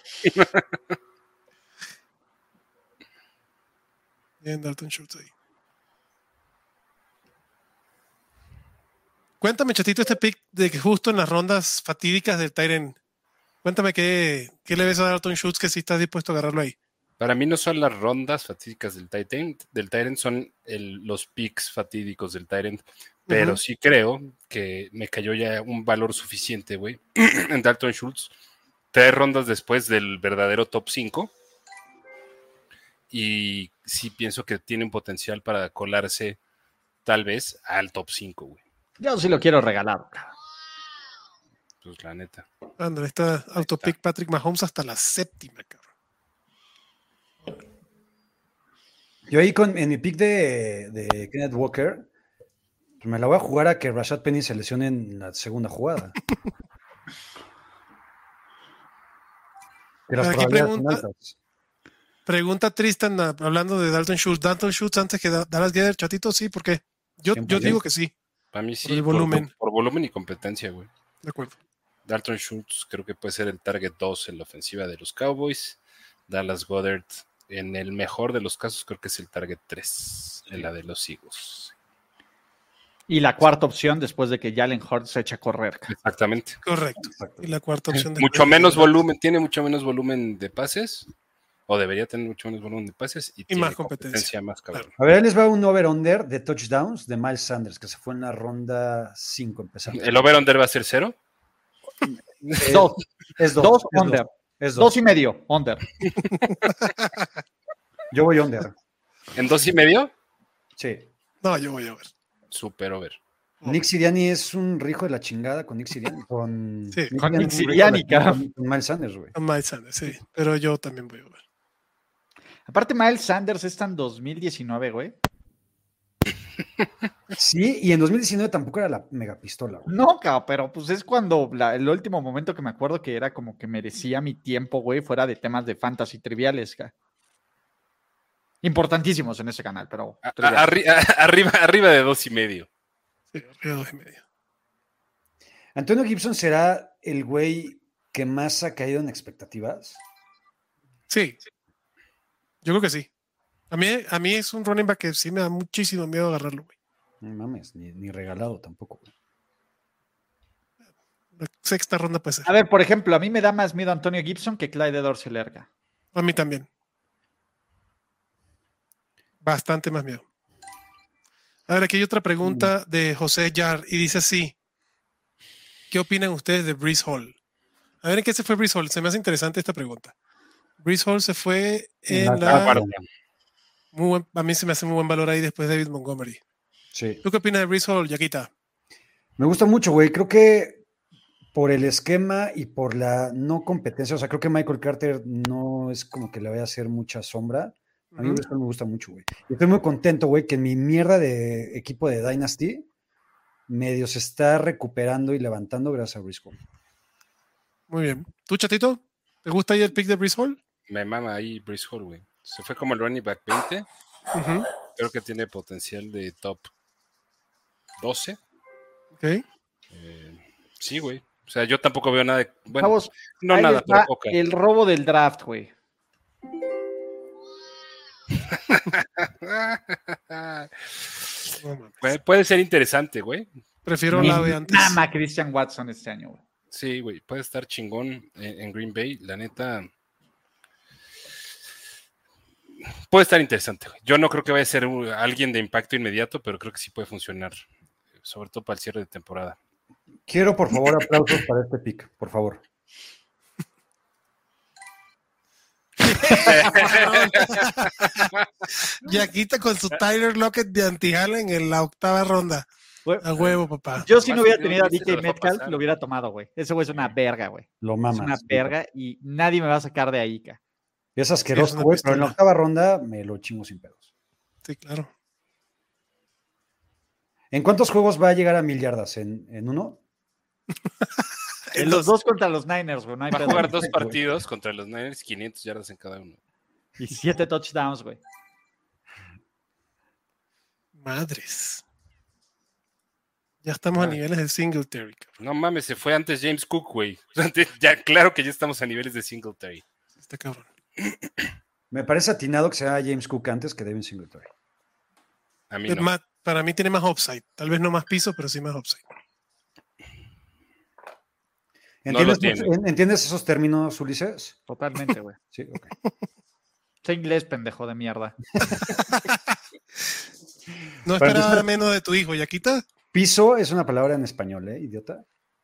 Bien, Dalton Schultz ahí. Cuéntame, Chatito, este pick de que justo en las rondas fatídicas del Tyrant. Cuéntame qué le ves a Dalton Schultz que si estás dispuesto a agarrarlo ahí. Para mí no son las rondas fatídicas del Tyrant, son los picks fatídicos del Tyrant, pero sí creo que me cayó ya un valor suficiente, güey, en Dalton Schultz. 3 rondas después del verdadero top 5. Y sí pienso que tiene un potencial para colarse tal vez al top 5, güey. Yo sí lo quiero regalar. Pues la neta. Ándale, está autopick Patrick Mahomes hasta la 7ª, cabrón. Yo ahí en mi pick de Kenneth Walker, pues me la voy a jugar a que Rashad Penny se lesione en la segunda jugada. Que las Aquí probabilidades son altas. pregunta Tristan, hablando de Dalton Schultz. ¿Dalton Schultz antes que Dallas Goedert, Chatito? Sí, ¿por qué? Yo 100%. digo que sí. Para mí sí, Por el volumen. por volumen y competencia, güey. De acuerdo. Dalton Schultz creo que puede ser el target 2 en la ofensiva de los Cowboys. Dallas Goedert, en el mejor de los casos, creo que es el target 3 en la de los Eagles. Y la cuarta opción después de que Jalen Hurts se echa a correr. Exactamente. Correcto. Y la cuarta opción. Mucho menos volumen, tiene mucho menos volumen de pases, o debería tener mucho menos volumen de pases, y tiene más competencia. más cabrón. A ver, ahí les va un over-under de touchdowns de Miles Sanders, que se fue en la ronda 5 empezando. ¿El over-under va a ser 0? Dos. Es 2. Dos under. Es 2 y medio under. Yo voy under. ¿En 2.5? Sí. No, yo voy a ver. Super over. Nick Sirianni es un rijo de la chingada con Nick Sirianni. Con Sí, con Nick es un rijo Sirianni, de la chingada cabrón. con Miles Sanders, güey. Miles Sanders, sí. Pero yo también voy a ver. Aparte, Miles Sanders está en 2019, güey. Sí, y en 2019 tampoco era la megapistola, güey. No, cabrón, pero pues es cuando el último momento que me acuerdo que era como que merecía mi tiempo, güey, fuera de temas de fantasy triviales, ca. Importantísimos en ese canal, pero Arriba de 2.5. Sí, arriba de 2.5. Antonio Gibson será el güey que más ha caído en expectativas. Sí. Yo creo que sí. A mí es un running back que sí me da muchísimo miedo agarrarlo, güey. No mames, ni regalado tampoco, güey. La 6ª ronda puede ser. A ver, por ejemplo, a mí me da más miedo Antonio Gibson que Clyde Edwards-Helaire. A mí también. Bastante más miedo. A ver, aquí hay otra pregunta de José Yar y dice así: ¿qué opinan ustedes de Breece Hall? A ver, ¿en qué se fue Breece Hall? Se me hace interesante esta pregunta. Breece Hall se fue en la... a mí se me hace muy buen valor ahí después de David Montgomery. Sí. ¿Tú qué opinas de Breece Hall, Yaquita? Me gusta mucho, güey. Creo que por el esquema y por la no competencia, o sea, creo que Michael Carter no es como que le vaya a hacer mucha sombra. A mí me gusta mucho, güey. Y estoy muy contento, güey, que en mi mierda de equipo de Dynasty medio se está recuperando y levantando gracias a Breece Hall. Muy bien. ¿Tú, Chatito? ¿Te gusta ahí el pick de Breece Hall? Me mama ahí Breece Hall, güey. Se fue como el running back 20. Creo que tiene potencial de top 12. Ok. Sí, güey. O sea, yo tampoco veo nada de... Bueno, Chavos, no ahí nada, les pero va poca. el robo del draft, güey. Puede ser interesante, güey. Prefiero la de antes. Mama Christian Watson este año, güey. Sí, güey. Puede estar chingón en Green Bay. La neta... Puede estar interesante, güey. Yo no creo que vaya a ser alguien de impacto inmediato, pero creo que sí puede funcionar. Sobre todo para el cierre de temporada. Quiero, por favor, aplausos para este pick, por favor. Yaquita con su Tyler Lockett de Anti-Halen en la 8ª ronda. A huevo, papá. Yo si no hubiera tenido a se DK lo Metcalf, pasar. lo hubiera tomado, güey. Ese güey es una verga, güey. Lo Es mamas. una verga y nadie me va a sacar de ahí, ca. Es asqueroso, una güey, pero en la pistola. 8ª ronda me lo chingo sin pedos. Sí, claro. ¿En cuántos juegos va a llegar a 1,000 yardas? ¿En uno? En los dos contra los Niners, güey. No hay Va a pedo. jugar 2 partidos contra los Niners, 500 yardas en cada uno. Y 7 touchdowns, güey. Madres. Ya estamos a niveles de Singletary. Cabrón. No mames, se fue antes James Cook, güey. Ya, claro que ya estamos a niveles de Singletary. Está cabrón. Me parece atinado que sea James Cook antes que Devin Singletary. A mí no. Para mí tiene más upside. Tal vez no más piso, pero sí más upside. No lo tiene. ¿Entiendes esos términos, Ulises? Totalmente, güey. Sí, ok. Sé inglés, pendejo de mierda. No Para esperaba empezar- menos de tu hijo, Yaquita. Piso es una palabra en español, idiota.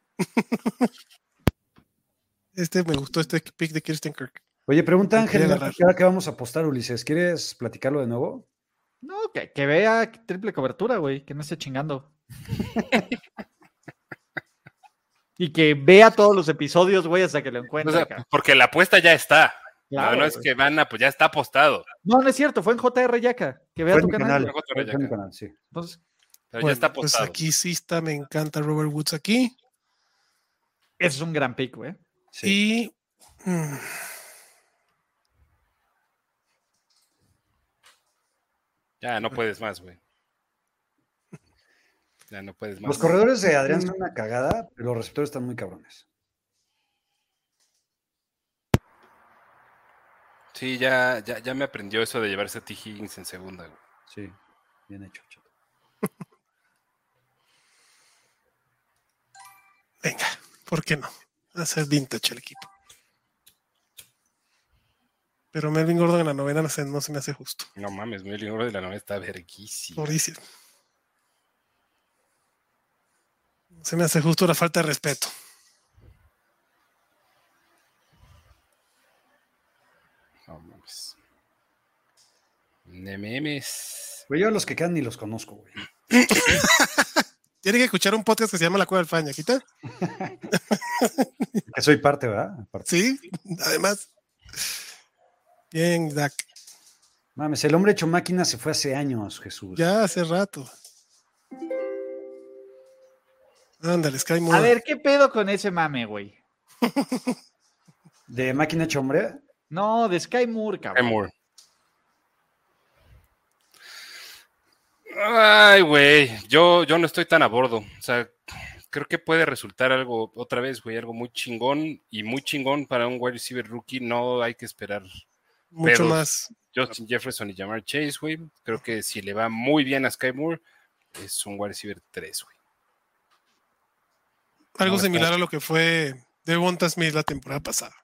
Me gustó este pick de Kirsten Kirk. Oye, pregunta Me Ángel, quería agarrar. ¿qué vamos a apostar, Ulises? ¿Quieres platicarlo de nuevo? No, que vea triple cobertura, güey, que no esté chingando. Y que vea todos los episodios, güey, hasta que lo O encuentre. sea, cabrón. porque la apuesta ya está. Claro, no es güey. que van a, pues ya está apostado. No es cierto, fue en JR Yaca. Que vea Fue tu en mi canal. canal. güey. Fue Fue en mi canal, sí. Entonces, Pero Bueno, ya está pues apostado. aquí sí está, me encanta Robert Woods aquí. ese es un gran pick, güey. Sí. Y Ya no puedes más, güey. Ya no puedes más. Los corredores de Adrián son una cagada, pero los receptores están muy cabrones. Sí, ya me aprendió eso de llevarse a T. Higgins en segunda, güey. Sí, bien hecho, chato. venga, ¿por qué no? Va a ser vintage el equipo. Pero Melvin Gordon en la novena no se me hace justo. No mames, mi libro de la novela está verguísimo. Pobrísimo. No se me hace justo la falta de respeto. No mames. Memes. Güey, yo a los que quedan ni los conozco, güey. Tiene que escuchar un podcast que se llama La Cueva del Fan, ¿Yaquita? Que soy parte, ¿verdad? Aparte. Sí, además. Bien, Dak. Mames, el hombre hecho máquina se fue hace años, Jesús. Ya hace rato. Ándale, Sky Moore. A ver, ¿qué pedo con ese mame, güey? ¿De máquina hecho hombre? No, de Sky Moore, cabrón. Moore. Ay, güey. Yo no estoy tan a bordo. O sea, creo que puede resultar algo, otra vez, güey, algo muy chingón. Y muy chingón para un wide receiver rookie. No hay que esperar Mucho pedos. más. Justin Jefferson y Jamar Chase, güey. Creo que si le va muy bien a Sky Moore, es un wide receiver 3, güey. Algo No, similar está- a lo que fue Devonta Smith la temporada pasada.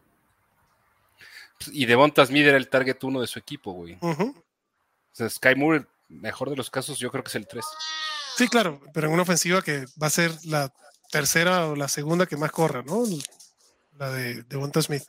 Y Devonta Smith era el target 1 de su equipo, güey. Ujú. O sea, Sky Moore, mejor de los casos, yo creo que es el 3. Sí, claro, pero en una ofensiva que va a ser la tercera o la segunda que más corra, ¿no? La de Devonta Smith.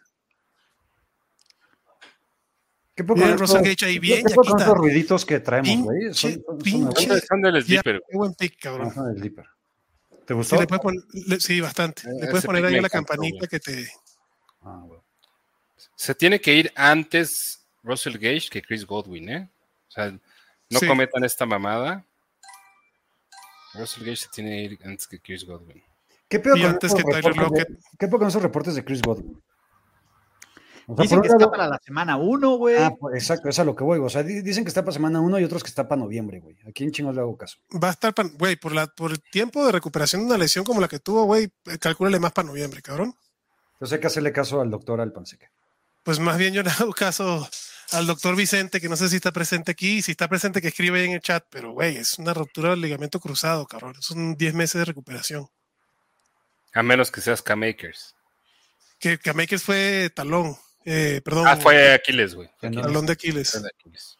¿Qué poco Bien, con Russell estos- Gage ahí, bien, ¿qué poco con Yaquita. estos ruiditos que traemos, güey? Pinche. Son del Ya, sleeper. qué buen pick, cabrón. Ajá, el Dipper. ¿Te Sí, gustó? le puedes poner, sí, bastante. Le puedes Ese poner pick ahí me la encantó, campanita güey. que te. Ah, güey. Se tiene que ir antes Russell Gage que Chris Godwin, ¿eh? O sea, no Sí. cometan esta mamada. Russell Gage se tiene que ir antes que Chris Godwin. ¿Qué pedo Y con antes esos que Tyler reportes Lockett. ¿Qué pedo con esos reportes de Chris Godwin? O sea, Dicen por que un está lado- para la semana 1, güey. pues, exacto, es a lo que voy. O sea, dicen que está para semana 1 y otros que está para noviembre, güey. ¿A quién chingos le hago caso? Va a estar, güey, por el tiempo de recuperación de una lesión como la que tuvo, güey, calcúlale más para noviembre, cabrón. Entonces hay que hacerle caso al doctor Alpanseque. Pues más bien yo le hago caso al doctor Vicente, que no sé si está presente aquí, si está presente que escribe ahí en el chat, pero güey, es una ruptura del ligamento cruzado, cabrón. Son 10 meses de recuperación. A menos que seas K-Makers. Que Makers fue talón, perdón, Fue Aquiles, güey. Fue Aquiles. talón de Aquiles. Fue de Aquiles.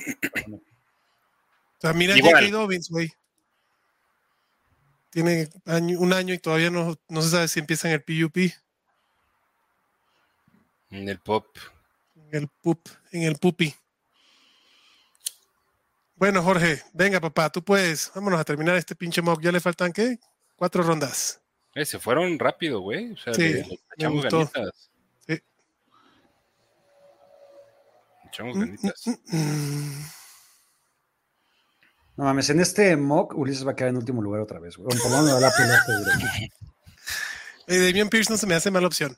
O sea, mira Igual. J.K. Dobbins, güey. Tiene un año y todavía no se sabe si empieza en el PUP, En el pop. en el pupi. Bueno, Jorge, venga, papá, tú puedes. Vámonos a terminar este pinche mock. Ya le faltan, ¿qué? 4 rondas. Se fueron rápido, güey. O sea, Sí, le me echamos gustó. ganitas. Sí. Le echamos ganitas. No mames, en este mock Ulises va a quedar en último lugar otra vez, güey. Por lo menos me da la pelea seguro. Damian Pierce no se me hace mala opción.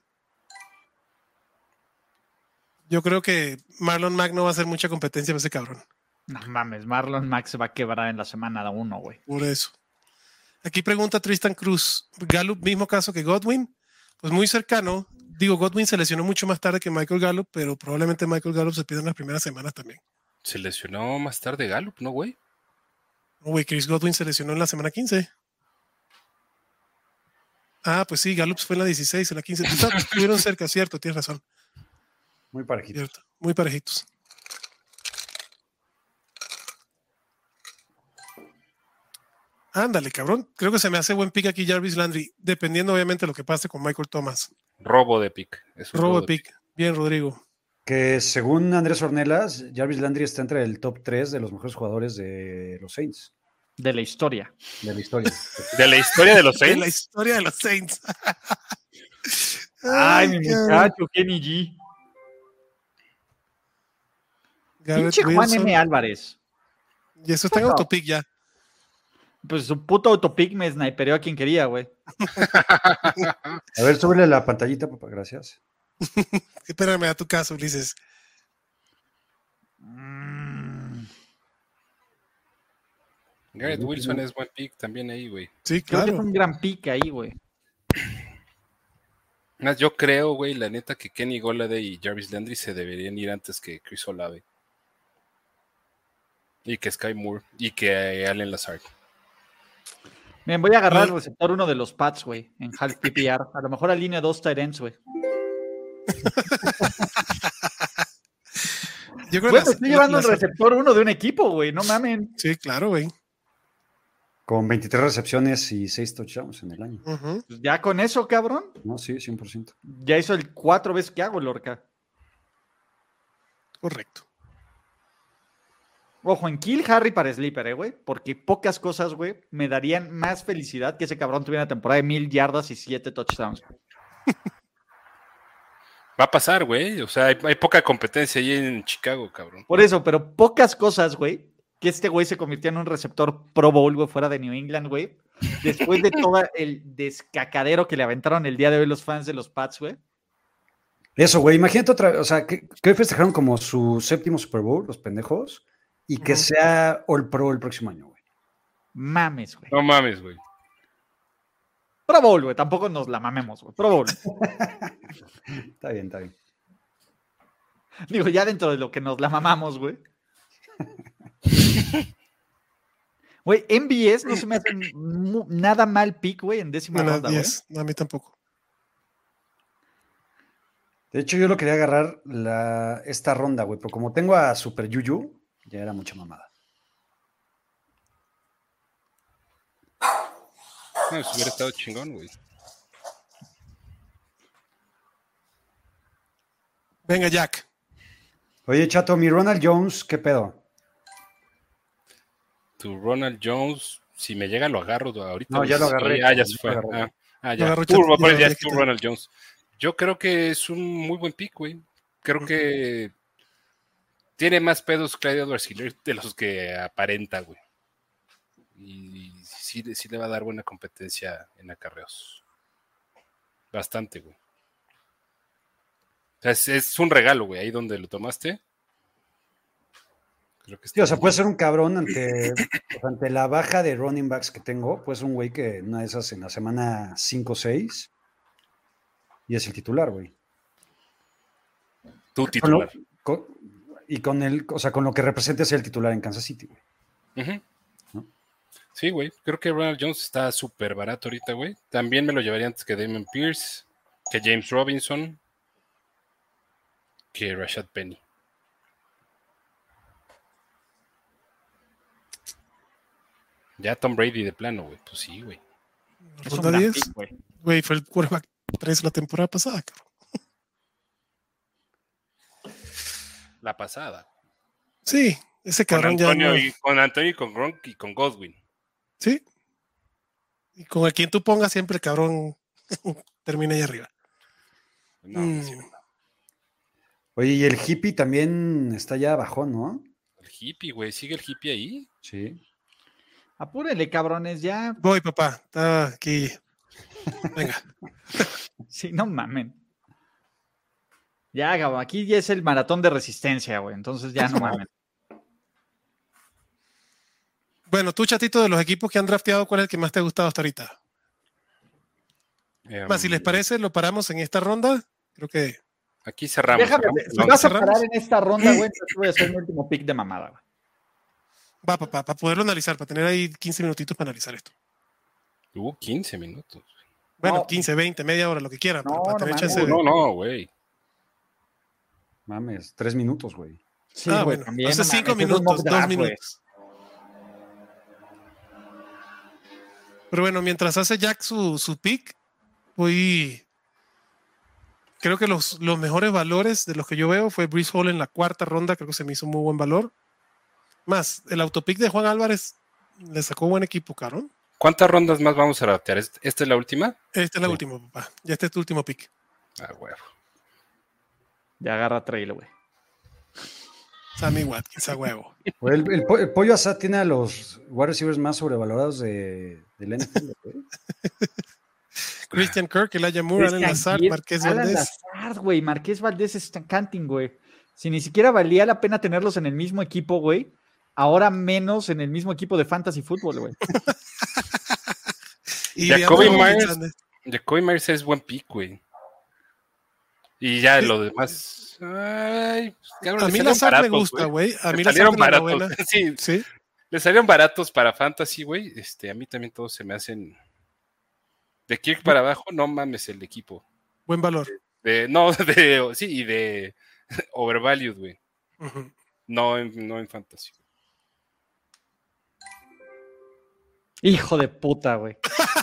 Yo creo que Marlon Mack no va a hacer mucha competencia para ese cabrón. No mames, Marlon Max se va a quebrar en la semana 1, güey. Por eso. Aquí pregunta Tristan Cruz. Gallup, mismo caso que Godwin. Pues muy cercano. Digo, Godwin se lesionó mucho más tarde que Michael Gallup, pero probablemente Michael Gallup se pierda en las primeras semanas también. Se lesionó más tarde Gallup, ¿no, güey? No, güey, Chris Godwin se lesionó en la semana 15. Ah, pues sí, Gallup fue en la 16, en la 15. Estuvieron cerca, cierto, tienes razón. Muy parejito. Cierto, muy parejitos. Ándale, cabrón. Creo que se me hace buen pick aquí Jarvis Landry, dependiendo obviamente de lo que pase con Michael Thomas. Robo de pick. Robo de pick. Bien, Rodrigo. Que según Andrés Ornelas, Jarvis Landry está entre el top 3 de los mejores jugadores de los Saints. De la historia. De la historia. ¿De la historia de los De la Saints? historia de los Saints. Ay, mi muchacho, Kenny G. Garrett Pinche Juan Wilson. M. Álvarez. Y eso está en autopick ya. Pues su puto autopick me snipereó a quien quería, güey. A ver, súbele la pantallita, papá, gracias. Espérame a tu caso, Ulises. Garrett Wilson es buen pick también ahí, güey. Sí, Creo que claro. fue un gran pick ahí, güey. Más, yo creo, güey, la neta que Kenny Golladay y Jarvis Landry se deberían ir antes que Chris Olave. Y que Sky Moore. Y que Allen Lazard. Miren, voy a agarrar el receptor 1 de los Pats, güey, en half PPR. A lo mejor a línea 2 tight ends, güey. Yo creo Bueno, que estoy llevando el receptor 1 de un equipo, güey, no mamen. Sí, claro, güey. Con 23 recepciones y 6 touchdowns en el año. Uh-huh. Pues ya con eso, cabrón, No, sí, 100%. ya hizo el 4 veces que hago, Lorca. Correcto. Ojo, en Kill Harry para Sleeper, güey, porque pocas cosas, güey, me darían más felicidad que ese cabrón tuviera una temporada de 1000 yardas y 7 touchdowns. Va a pasar, güey. O sea, hay poca competencia ahí en Chicago, cabrón. Por eso, pero pocas cosas, güey, que este güey se convirtió en un receptor Pro Bowl, güey, fuera de New England, güey. Después de todo el descacadero que le aventaron el día de hoy los fans de los Pats, güey. Eso, güey, imagínate otra, o sea, que festejaron como su 7º Super Bowl, los pendejos, y que sea All Pro el próximo año, güey. Mames, güey. No mames, güey. Pro Bowl, güey, tampoco nos la mamemos, güey. Pro Bowl. Está bien, está bien. Digo, ya dentro de lo que nos la mamamos, güey. Güey, MBS no se me hace nada mal pick, güey, en décima ronda, güey. No, a mí tampoco. De hecho, yo lo quería agarrar esta ronda, güey, pero como tengo a Super Yuyu, ya era mucha mamada. No, eso hubiera estado chingón, güey. Venga, Jack. Oye, Chato, mi Ronald Jones, ¿qué pedo? Tu Ronald Jones, si me llega lo agarro ahorita. No, ya lo agarré. Ya se fue. Ya. Agarró Tú, Chato, ya ya es tu Ronald Jones. Yo creo que es un muy buen pick, güey. Creo que tiene más pedos Clyde Edwards-Helaire de los que aparenta, güey. Y sí le va a dar buena competencia en acarreos. Bastante, güey. O sea, es un regalo, güey, ahí donde lo tomaste. Creo que Sí, o sea, puede ser un cabrón ante la baja de running backs que tengo, pues un güey que una de esas en la semana 5 o 6 y es el titular, güey. Tu titular. Con lo que representa ser el titular en Kansas City, güey. Uh-huh. ¿No? Sí, güey. Creo que Ronald Jones está súper barato ahorita, güey. También me lo llevaría antes que Damon Pierce, que James Robinson, que Rashad Penny. Ya Tom Brady de plano, güey. Pues sí, güey. Es un Ronda gran 10. pick, güey. Güey, fue el quarterback 3 la temporada pasada, cabrón. La pasada. Sí, ese cabrón ya no. Con Antonio y con Gronk y con Godwin. Sí. Y con el quien tú pongas siempre el cabrón termina ahí arriba. No, sí, no. Oye, y el hippie también está ya bajón, ¿no? El hippie, güey. ¿Sigue el hippie ahí? Sí. Apúrenle, cabrones, ya. Voy, papá. Está aquí. Venga. Sí, no mamen. Ya, Gabo, aquí ya es el maratón de resistencia, güey. Entonces ya no mamen. Bueno, tú, Chatito, de los equipos que han drafteado, ¿cuál es el que más te ha gustado hasta ahorita? Más, si les parece, lo paramos en esta ronda. Creo que. Aquí cerramos. Déjame, si vas a parar en esta ronda, güey, entonces voy a hacer mi último pick de mamada, güey. Va, papá, para poderlo analizar, para tener ahí 15 minutitos para analizar esto. 15 minutos. Bueno, No. 15, 20, media hora, lo que quieran. No, para no tener mames. chance de... No, güey. Mames, 3 minutos, güey. Sí, Ah, güey, bueno. también. Hace no 5 mames, es un minutos, mock 2 draft, güey. minutos. Pero bueno, mientras hace Jack su pick, creo que los mejores valores de los que yo veo fue Breece Hall en la 4ª ronda, creo que se me hizo muy buen valor. Más, el autopick de Juan Álvarez le sacó buen equipo, cabrón. ¿Cuántas rondas más vamos a draftear? ¿Esta es la última? Esta es la última, papá. Ya este es tu último pick. Ah, huevo. Ya agarra trail, güey. Sammy Watkins, a huevo. Güey, el Pollo Asad tiene a los wide receivers más sobrevalorados del NFL, güey. Christian Kirk, Elijah Moore, Allen Lazard, Marqués Alan Valdés. Lazard, güey. Marqués Valdés es canting, güey. Si ni siquiera valía la pena tenerlos en el mismo equipo, güey. Ahora menos en el mismo equipo de fantasy fútbol, güey. Y Jacoby Myers. Myers es buen pick, güey. Y ya lo demás. Ay, cabrón, A mí Lazard me gusta, güey. A mí le salieron Lazard baratos. Sí, Sí. le salieron baratos para fantasy, güey. A mí también todos se me hacen. De Kirk para abajo, no mames el equipo. Buen valor. Y de overvalued, güey. Uh-huh. No en fantasy. Hijo de puta, güey.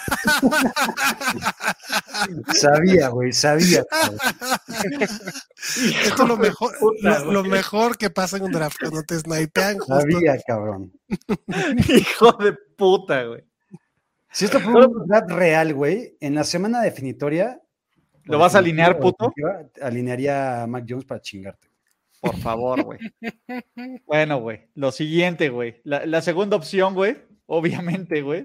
Sabía, güey, sabía. Esto es lo mejor, lo mejor que pasa en un draft, cuando te snipean justo. Sabía, cabrón. Hijo de puta, güey. Si esto fue un draft real, güey, en la semana definitoria. ¿Lo vas a alinear, puto? Alinearía a Mac Jones para chingarte. Por favor, güey. Bueno, güey. Lo siguiente, güey. La segunda opción, güey. Obviamente, güey.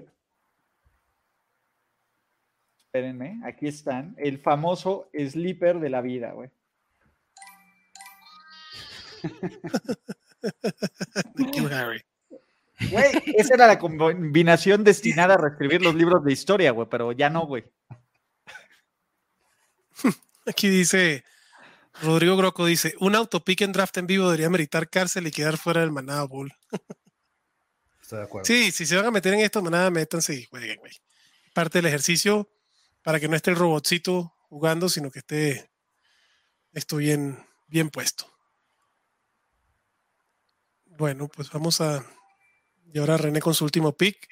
Espérenme. Aquí están. El famoso sleeper de la vida, güey. Thank you, Harry. Güey, esa era la combinación destinada a reescribir los libros de historia, güey, pero ya no, güey. Aquí dice, Rodrigo Groco dice, un autopick en draft en vivo debería meritar cárcel y quedar fuera del Manada Bowl. Estoy de acuerdo. Sí, si se van a meter en esto, Manada, métanse y jueguen, güey. Parte del ejercicio para que no esté el robotcito jugando, sino que esté esto bien puesto. Bueno, pues vamos a... Y ahora René con su último pick.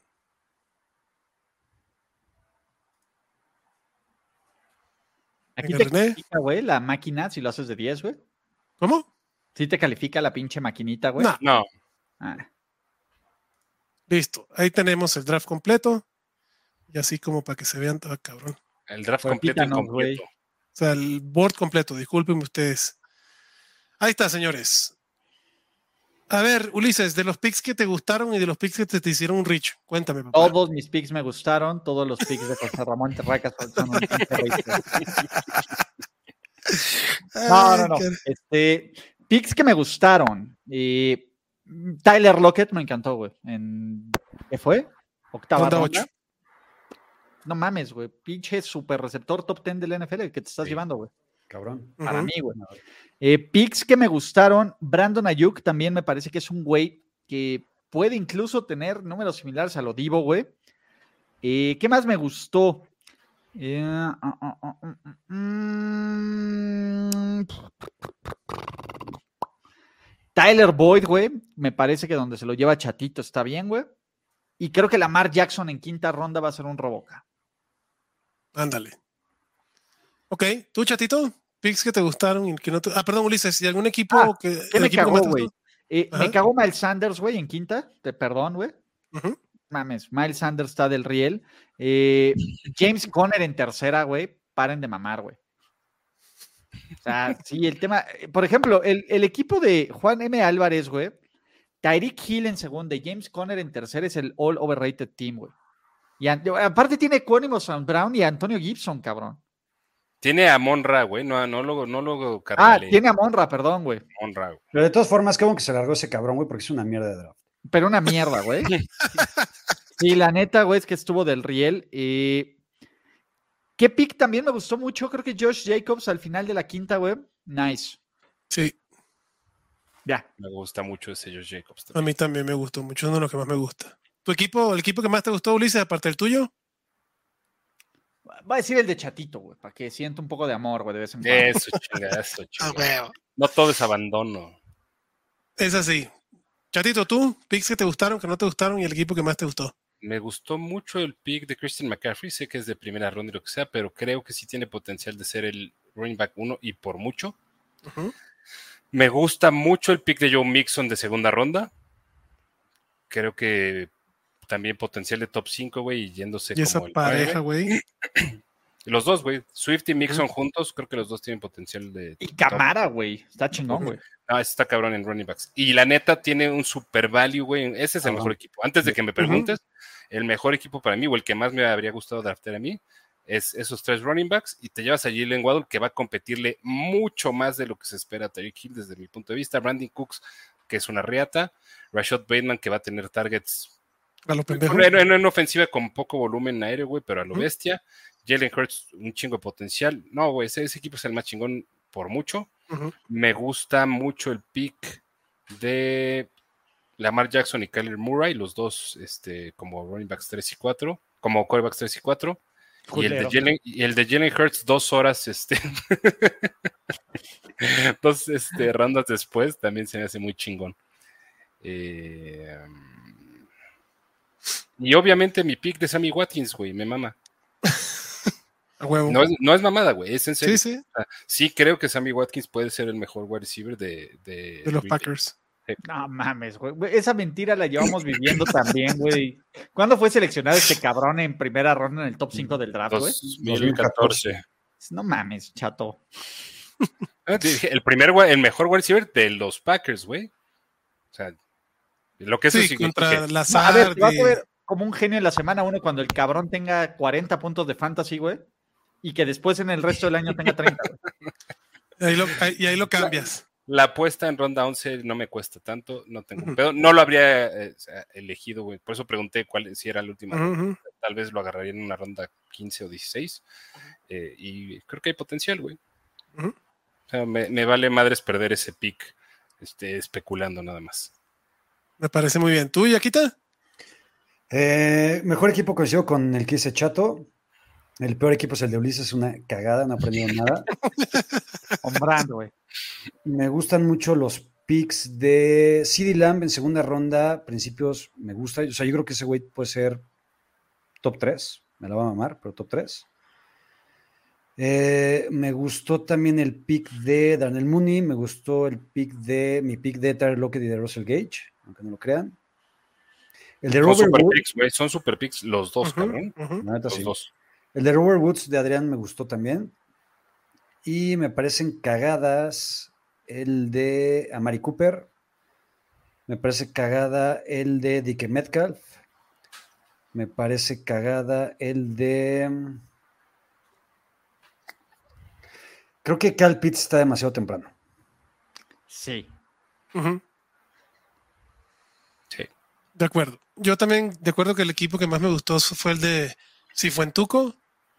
Aquí Venga, te René. califica, güey, la máquina si lo haces de 10, güey. ¿Cómo? ¿Sí te califica la pinche maquinita, güey? No. No. Ah, Listo. Ahí tenemos el draft completo. Y así como para que se vean, cabrón. El draft Pues completo pítanos, incompleto. O sea, el board completo, discúlpenme ustedes. Ahí está, señores. A ver, Ulises, de los picks que te gustaron y de los picks que te hicieron un rich, cuéntame, papá. todos mis picks me gustaron, todos los picks de José Ramón Terracas son un pinche racista. No. Picks que me gustaron. Tyler Lockett me encantó, güey. ¿Qué fue? Octava Ronda ronda. 8. No mames, güey. Pinche super receptor top 10 del NFL que te estás llevando, güey. Cabrón. Para Ujú. mí, güey. Picks que me gustaron. Brandon Ayuk también me parece que es un güey que puede incluso tener números similares a lo Divo, güey. ¿Qué más me gustó? Tyler Boyd, güey. Me parece que donde se lo lleva Chatito está bien, güey. Y creo que Lamar Jackson en quinta ronda va a ser un roboca. Ándale. Ok, ¿tú, Chatito? Picks que te gustaron y que no te... Ah, perdón, Ulises, ¿y algún equipo que... ¿Qué el me equipo que cagó, más te güey? gustó? Me Ajá. cagó Miles Sanders, güey, en quinta. Perdón, güey. Ujú. Mames, Miles Sanders está del riel. James Conner en tercera, güey. Paren de mamar, güey. O sea, sí, el tema. Por ejemplo, el equipo de Juan M. Álvarez, güey. Tyreek Hill en segunda y James Conner en tercera es el all overrated team, güey. Y aparte tiene Quanimo St. Brown y Antonio Gibson, cabrón. Tiene a Monra, güey. No lo carnale. Tiene a Monra, perdón, güey. Monra, güey. Pero de todas formas, qué bueno que se largó ese cabrón, güey, porque es una mierda de draft. Pero una mierda, güey. Sí, la neta, güey, es que estuvo del riel. ¿Qué pick también me gustó mucho? Creo que Josh Jacobs al final de la quinta, güey. Nice. Sí, Ya. Me gusta mucho ese Josh Jacobs. a mí también me gustó mucho, es uno de los que más me gusta. ¿Tu equipo, el equipo que más te gustó, Ulises, aparte del tuyo? Va a decir el de Chatito, güey, para que sienta un poco de amor, güey, de vez en cuando. Eso, chinga, eso, Ah, chinga. huevo. No todo es abandono. Es así. Chatito, tú, picks que te gustaron, que no te gustaron y el equipo que más te gustó. Me gustó mucho el pick de Christian McCaffrey. Sé que es de primera ronda y lo que sea, pero creo que sí tiene potencial de ser el running back 1 y por mucho. Ujú. Me gusta mucho el pick de Joe Mixon de segunda ronda. Creo que también potencial de top 5, güey, y yéndose Y esa como el pareja, 9. güey. Los dos, güey. Swift y Mixon juntos, creo que los dos tienen potencial de Y top. Camara, güey. Está chingón, güey. No, ese está cabrón en running backs. Y la neta tiene un super value, güey. Ese es el mejor equipo. Antes de que me preguntes, el mejor equipo para mí, o el que más me habría gustado draftear a mí, es esos 3 running backs. Y te llevas a Jalen Waddle, que va a competirle mucho más de lo que se espera a Tyreek Hill desde mi punto de vista. Brandon Cooks, que es una riata. Rashad Bateman, que va a tener targets A lo pendejo. en ofensiva con poco volumen aéreo, güey, pero a lo bestia. Jalen Hurts, un chingo de potencial. No, güey, ese equipo es el más chingón por mucho. Ujú. Me gusta mucho el pick de Lamar Jackson y Kyler Murray, los dos como running backs 3 y 4, como quarterbacks 3 y 4. Y el de Jalen Hurts 2 horas, 2 rondas después, también se me hace muy chingón. Y obviamente mi pick de Sammy Watkins, güey, me mama. A huevo. No es mamada, güey, es en serio. Sí, sí. O sea, sí creo que Sammy Watkins puede ser el mejor wide receiver de De los Green Bay. Packers. No mames, güey. Esa mentira la llevamos viviendo también, güey. ¿Cuándo fue seleccionado este cabrón en primera ronda en el top 5 del draft, güey? 2014. No mames, chato. El mejor wide receiver de los Packers, güey. O sea, lo que eso Sí, significa. contra A ver, Lazard. te vas a ver como un genio en la semana 1 cuando el cabrón tenga 40 puntos de fantasy, güey. Y que después en el resto del año tenga 30, güey. Ahí lo cambias. La apuesta en ronda 11 no me cuesta tanto, no tengo pedo. No lo habría elegido, güey. Por eso pregunté si era la última. Tal vez lo agarraría en una ronda 15 o 16. Y creo que hay potencial, güey. O sea, me vale madres perder ese pick especulando nada más. Me parece muy bien. ¿Tú, Yaquita? Mejor equipo coincido con el que dice Chato. El peor equipo es el de Ulises, es una cagada, no he aprendido nada. Hombrando, güey. Me gustan mucho los picks de CeeDee Lamb en segunda ronda. Principios me gusta. O sea, yo creo que ese güey puede ser top 3. Me la va a mamar, pero top 3. Me gustó también el pick de Darnell Mooney. Me gustó mi pick de Tyler Lockett y de Russell Gage, aunque no lo crean. El de Robert Woods. Son super picks los dos, cabrón. Los dos. El de Robert Woods de Adrián me gustó también. Y me parecen cagadas el de Amari Cooper. Me parece cagada el de DK Metcalf. Me parece cagada el de... Creo que Kyle Pitts está demasiado temprano. Sí. Sí. De acuerdo. Yo también, de acuerdo que el equipo que más me gustó fue el de Cifuentuco.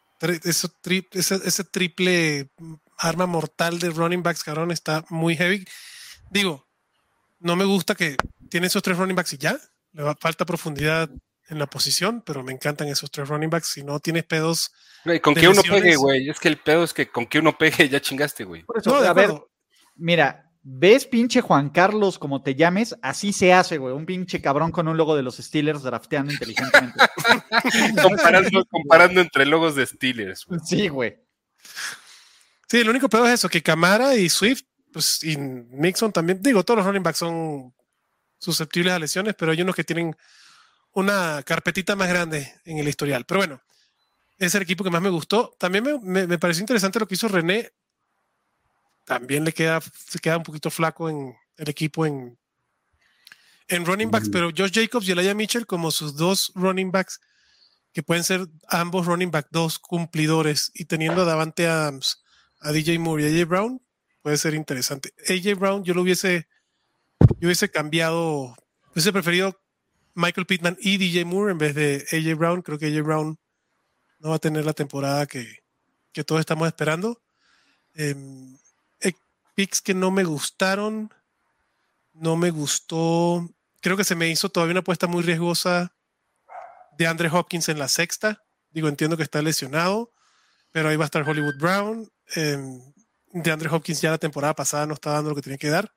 Ese triple arma mortal de running backs, cabrón, está muy heavy. Digo, no me gusta que tiene esos 3 running backs y ya. Le falta profundidad en la posición, pero me encantan esos 3 running backs. Si no tienes pedos... Con que uno pegue, güey. Es que el pedo es que con que uno pegue ya chingaste, güey. Por eso, a ver, mira, ¿ves pinche Juan Carlos como te llames? Así se hace, güey. Un pinche cabrón con un logo de los Steelers drafteando inteligentemente. comparando entre logos de Steelers, güey. Sí, güey. Sí, el único pedo es eso, que Camara y Swift, pues, y Mixon también, digo, todos los running backs son susceptibles a lesiones, pero hay unos que tienen una carpetita más grande en el historial. Pero bueno, es el equipo que más me gustó. También me pareció interesante lo que hizo René. También se queda un poquito flaco en el equipo en running backs, pero Josh Jacobs y Elijah Mitchell como sus 2 running backs, que pueden ser ambos running back 2 cumplidores, y teniendo a Davante Adams, a DJ Moore y a AJ Brown, puede ser interesante. AJ Brown yo hubiese cambiado, hubiese preferido Michael Pittman y DJ Moore en vez de AJ Brown. Creo que AJ Brown no va a tener la temporada que todos estamos esperando. Picks que no me gustaron. No me gustó. Creo que se me hizo todavía una apuesta muy riesgosa de Andre Hopkins en la 6ª. Digo, entiendo que está lesionado, pero ahí va a estar Hollywood Brown. DeAndre Hopkins ya la temporada pasada no está dando lo que tenía que dar.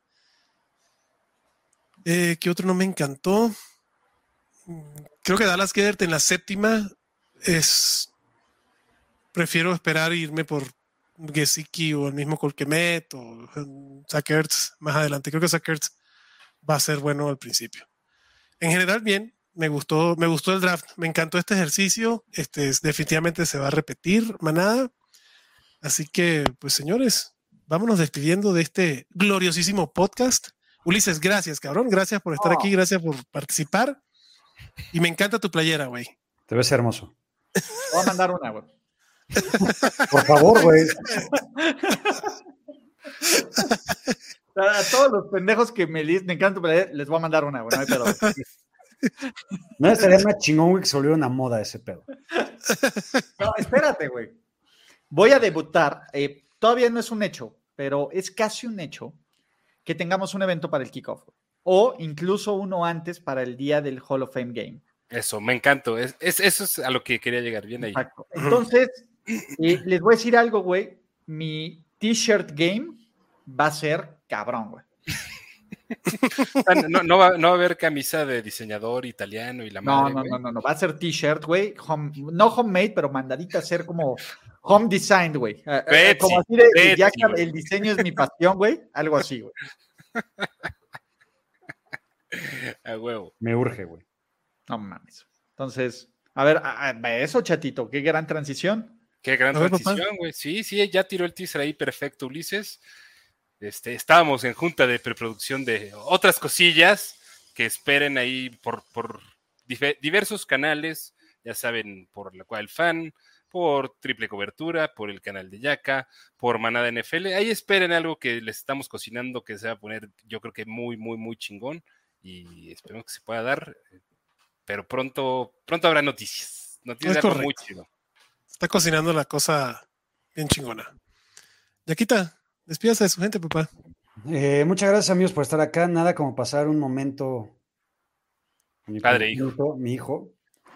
¿Qué otro no me encantó? Creo que Dallas Goedert en la 7ª prefiero esperar e irme por Gesicki o el mismo Colquemet o Zach Ertz más adelante. Creo que Zach Ertz va a ser bueno al principio. En general, bien. Me gustó el draft. Me encantó este ejercicio. Definitivamente se va a repetir, manada. Así que, pues, señores, vámonos despidiendo de este gloriosísimo podcast. Ulises, gracias, cabrón. Gracias por estar aquí. Gracias por participar. Y me encanta tu playera, güey. Te ves hermoso. Voy a mandar una, güey. Por favor, güey. A todos los pendejos que me encanta tu playera, les voy a mandar una, güey. No hay pedo. No estaría más chingón, güey, que se volviera una moda ese pedo. No, espérate, güey. Voy a debutar. Todavía no es un hecho, pero es casi un hecho que tengamos un evento para el kickoff. O incluso uno antes para el día del Hall of Fame Game. Eso, me encantó. Eso es a lo que quería llegar. Bien ahí. Exacto. Entonces, les voy a decir algo, güey. Mi t-shirt game va a ser cabrón, güey. No va a haber camisa de diseñador italiano y la madre. No. Va a ser t-shirt, güey. No homemade, pero mandadita a ser como home design, güey. Como así de ya que el diseño es mi pasión, güey. Algo así, güey. A huevo. Me urge, güey. No mames. Entonces, a ver, eso, chatito. Qué gran transición. Qué gran transición, güey. Sí, ya tiró el teaser ahí perfecto, Ulises. Estábamos en junta de preproducción de otras cosillas que esperen ahí por diversos canales, ya saben, por la cual fan, por Triple Cobertura, por el canal de Yaka, por Manada NFL. Ahí esperen algo que les estamos cocinando que se va a poner, yo creo que muy, muy, muy chingón y esperemos que se pueda dar, pero pronto habrá noticias de algo muy chido. Está cocinando la cosa bien chingona. Yaquita, despídase de su gente, papá. Muchas gracias, amigos, por estar acá. Nada como pasar un momento. Padre, hijo. Mi hijo.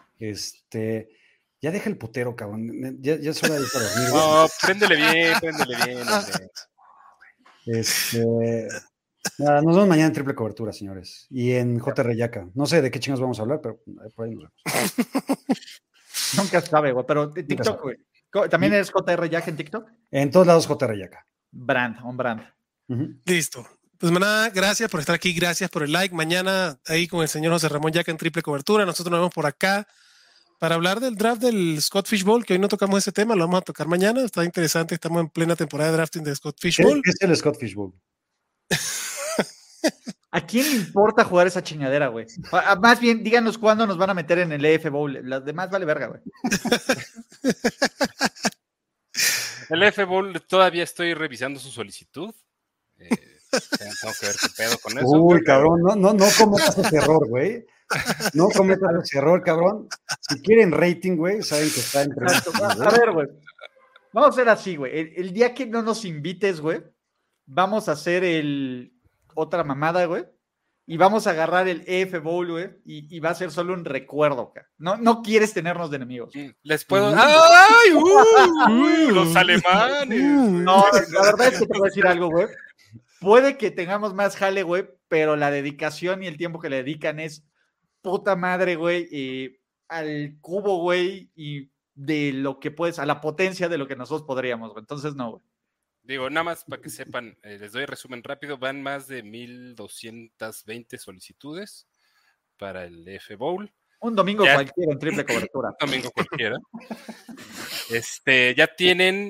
Ya deja el putero, cabrón. Ya es hora de ir a dormir. No, préndele bien. Nada, nos vemos mañana en Triple Cobertura, señores. Y en JR Yaka. No sé de qué chingos vamos a hablar, pero por ahí nos vemos. Nunca sabe, güey, pero TikTok, güey. ¿También eres JR Yaka en TikTok? En todos lados JR Yaka. On brand. Uh-huh. Listo. Pues manada, gracias por estar aquí, gracias por el like. Mañana ahí con el señor José Ramón Yaka en Triple Cobertura. Nosotros nos vemos por acá para hablar del draft del Scott Fish Bowl, que hoy no tocamos ese tema, lo vamos a tocar mañana. Está interesante, estamos en plena temporada de drafting de Scott Fish Bowl. ¿Qué es el Scott Fish Bowl? ¿A quién le importa jugar esa chingadera, güey? Más bien, díganos cuándo nos van a meter en el EF Bowl. Las demás vale verga, güey. El EF Bowl todavía estoy revisando su solicitud. Tengo que ver qué pedo con eso. Uy, cabrón, no cometas ese error, güey. No cometas ese error, cabrón. Si quieren rating, güey, saben que está entre... A ver, güey. Vamos a hacer así, güey. El día que no nos invites, güey, vamos a hacer otra mamada, güey. Y vamos a agarrar el EF Bowl, güey, y va a ser solo un recuerdo, cara. No quieres tenernos de enemigos. Les puedo... ¡Ay! Los alemanes. No, la verdad es que te voy a decir algo, güey. Puede que tengamos más jale, güey, pero la dedicación y el tiempo que le dedican es puta madre, güey, al cubo, güey, y de lo que puedes, a la potencia de lo que nosotros podríamos, güey. Entonces, no, güey. Digo, nada más para que sepan, les doy resumen rápido, van más de 1,220 solicitudes para el F Bowl. Un domingo cualquiera en Triple Cobertura. Un domingo cualquiera. Ya tienen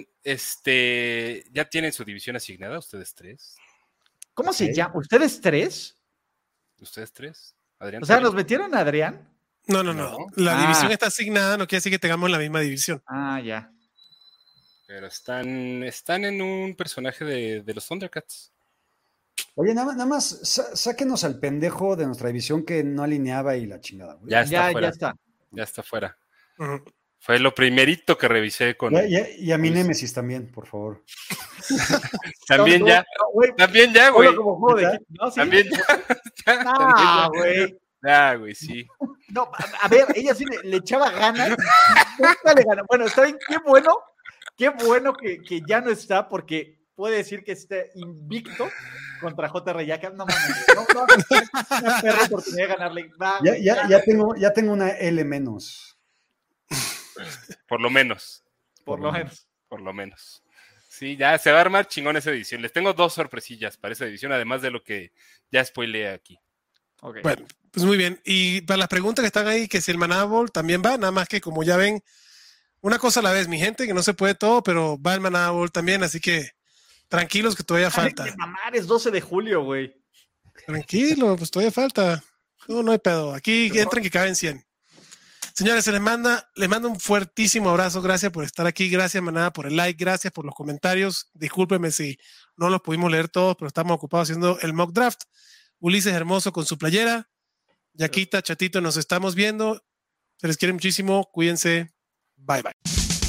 su división asignada, ustedes tres. ¿Cómo se llama? ¿Ustedes tres? ¿Ustedes tres? Adrián. O sea, ¿nos metieron a Adrián? No. La división está asignada, no quiere decir que tengamos la misma división. Ah, ya. Pero están en un personaje de los Thundercats. Oye, nada más, sáquenos al pendejo de nuestra división que no alineaba y la chingada, güey. Ya está fuera. Uh-huh. Fue lo primerito que revisé con... Y a mi Némesis también, por favor. También ya, güey. También ya. Güey. Ya, güey, sí. No, a ver, ella sí le echaba ganas. Nunca le ganó. Bueno, está bien, qué bueno Qué bueno que ya no está, porque puede decir que esté invicto contra JR Yaca. No mames, no, una perra oportunidad de ganarle. Ya tengo una L menos. Por lo menos. Por lo menos. Sí, ya se va a armar chingón esa edición. Les tengo 2 sorpresillas para esa edición, además de lo que ya spoileé aquí. Okay. Bueno, pues muy bien. Y para las preguntas que están ahí, que si el Maná Bowl también va, nada más que como ya ven, una cosa a la vez, mi gente, que no se puede todo, pero va el Maná Bowl también, así que tranquilos que todavía falta. Ay, mamar, es 12 de julio, güey. Tranquilo, pues todavía falta. No hay pedo. Aquí entran que caben 100. Señores, les mando un fuertísimo abrazo. Gracias por estar aquí. Gracias, manada, por el like. Gracias por los comentarios. Discúlpenme si no los pudimos leer todos, pero estamos ocupados haciendo el mock draft. Ulises hermoso con su playera. Yaquita, Chatito, nos estamos viendo. Se les quiere muchísimo. Cuídense. Bye, bye.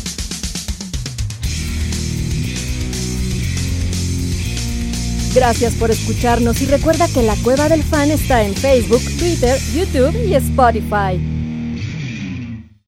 Gracias por escucharnos y recuerda que La Cueva del Fan está en Facebook, Twitter, YouTube y Spotify.